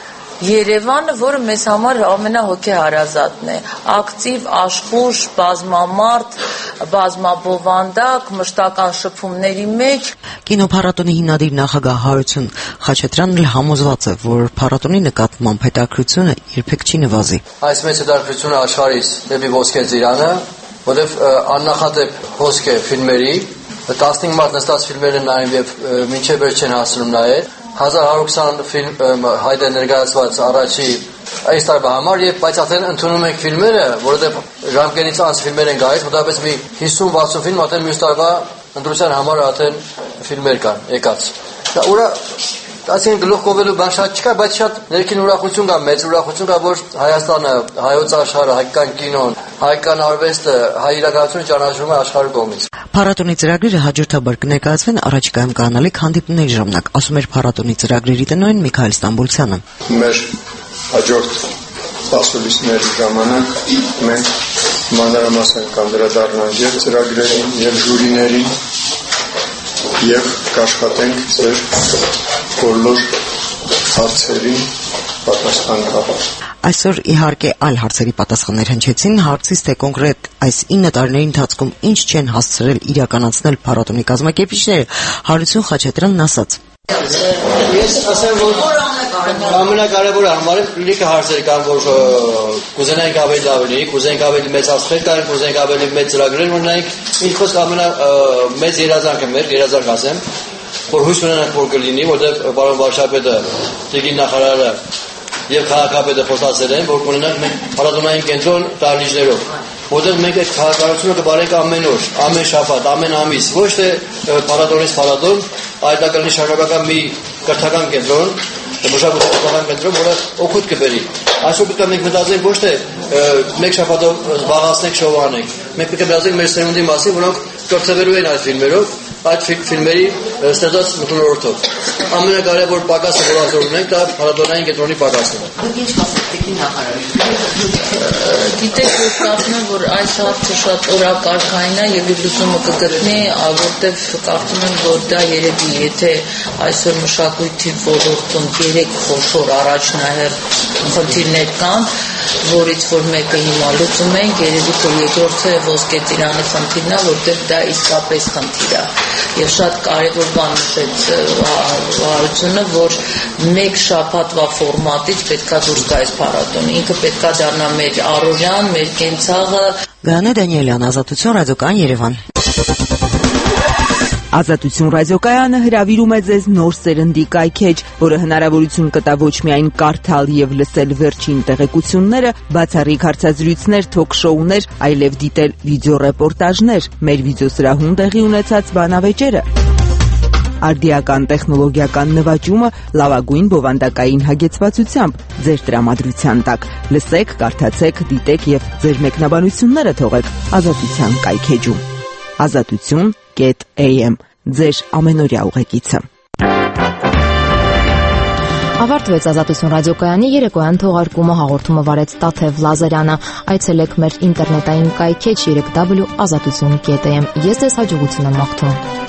Երևանը, որը մեզ համար ամենահոգեհարազատն է, ակտիվ, աշխուժ, բազմամարդ, բազմաբովանդակ, մշտական շփումների մեջ։ Կինոփառատոնի հիմնադիր նախագահ Հարություն Խաչատրյանն էլ համոզված է, որ փառատոնի նկատմամբ հետաքրքրությունը երբեք չի նվազի։ Այս մեծ հետաքրքրությունը աշխարհից դեպի Ոսկե ծիրանը, որտեղ աննախադեպ Ոսկե ֆիլմերի տասնհինգ մարդ նստած ֆիլմերը նայում եւ մինչեւ վերջ չեն հասնում նայել։ հազար հարյուր քսան ֆիլմ հայտ է ներկայացված առաջի այս տարվա համար եւ բայց արդեն ընդունում ենք ֆիլմերը, որովհետեւ ժամկետից անց ֆիլմեր են գալիս, մոտավորապես մի հիսուն վաթսուն ֆիլմ արդեն մյուս տարվա ընտրության համար արդեն ֆիլմեր կան եկած։ Դա ուրա ասեն գլուխ կովելու բան շատ չկա, բայց շատ ներքին ուրախություն կա, մեծ ուրախություն կա, որ Հայաստանը, հայոց աշխարհը, հայկական կինոն, հայկական արվեստը, հայ իրականությունը ճանաչվում է աշխարհի կողմից։ Փառատոնի ծրագրերը հաջորդաբար կներկայացվեն առաջիկայում կանալիք հանդիպումների ժամանակ, ասում էր փառատոնի ծրագրերի տնօրեն Միքայել Ստամբոլցյանը։ Մեր հաջորդ ասուլիսների ժամանակ մենք մանրամասն կանդրադառնանք եւ ծրագրերին եւ ժյուրիներին եւ կաշխատենք ձեր բոլոր հարցերին պատասխան տալ։ Այսօր իհարկե այլ հարցերի պատասխաններ հնչեցին, հարցից թե կոնկրետ այս ինը տարիների ընթացքում ինչ չեն հասցրել իրականացնել փառատոնի կազմակերպիչները, Հարություն Խաչատրյանն ասաց. Ես ասեմ, որ ամենակարևորը համարը լիքը հարցեր կան, որ կուզենայինք ավելի լավ լինի, կուզենայինք ավելի մեծ աստղեր կան, կուզենայինք ավելի մեծ ծրագրեր ունենայինք։ Ինչ խոսք ամենամեծ երազանքը մեր, երազանք ասեմ, որ հույս ունենանք, որ կլինի, որտեղ պարոն վարչապետը, Տիկին նախարարը եւ քաղաքապետը խոստացել են, որ կունենանք մենք փառատոնային կենտրոն տարիներով։ որտեղ մենք այդ քաղաքականությունը կբարենք ամեն օր, ամեն շաբաթ, ամեն ամիս, ոչ թե փառատոնից փառատոն, այլ դա կլինի շարունակական մի կրթական կենտրոն, մշակութային կենտրոն, որը օգուտ կբերի։ Այսօր պետք է մենք մտածենք ոչ թե մեկ շաբաթով զբաղացնենք, շոու անենք, մենք պետք է մտածենք մեր սերունդի մասին, որոնք կրթվելու են այդ ֆիլմերով, այդ ֆիլմերի ստեղծած մթնոլորտով։ Ամենակարևոր պակասը, որ ասոր ունենք, դա փառատոնային կենտրոնի պակասն է։ Ինչ մասնակցի նախարարությունը։ Գիտեք, ես կարծում եմ, որ այս հարցը շատ օրակարգային է եւ իր լուծումը կգտնի, որտեվ կարծում եմ, որ դա երևի, եթե այսօր մշակույթի ոլորտում երեք խոշոր առաջնահերթ խնդիրներ կան, որից որ մեկը հիմա լուծում ենք, երևի թե երկրորդը ոսկե ծիրանի խնդիրն է, որտեղ դա իսկապես խնդիր է։ Եվ շատ կարևոր բան նշեց Հարությունը, որ մեկ շաբաթվա ֆորմատից պետքա դուրս գա այս փառատոնը։ Ինքը պետքա դառնա մեր առօրյան, մեր կենցաղը։ Գանե Դանիելյան, Ազատություն, ռադիոկայան, Երևան։ Ազատություն ռադիոկայանը հրավիրում է ձեզ նոր սերնդի կայքեջ, որը հնարավորություն կտա ոչ միայն կարդալ եւ լսել վերջին տեղեկությունները, բացառիկ հարցազրույցներ, թոք-շոուներ, այլև դիտել վիդեոռեպորտաժներ, մեր վիդեոսրահում տեղի ունեցած բանավեճերը։ Արդիական տեխնոլոգիական նվաճումը լավագույն բովանդակային հագեցվածությամբ ձեր տրամադրության տակ։ Լսեք, կարդացեք, դիտեք եւ ձեր մեկնաբանությունները թողեք Ազատության կայքեջում։ Ազատություն am ձեր ամենօրյա ուղեկիցը։ Ավարտվեց Ազատություն ռադիոկայանի երեկոյան թողարկումը, հաղորդումը վարեց Տաթև Լազարյանը։ Այցելեք մեր ինտերնետային կայքեջ w w w dot azatutun dot am։ Ես ձեզ հաջողություն եմ մաղթում։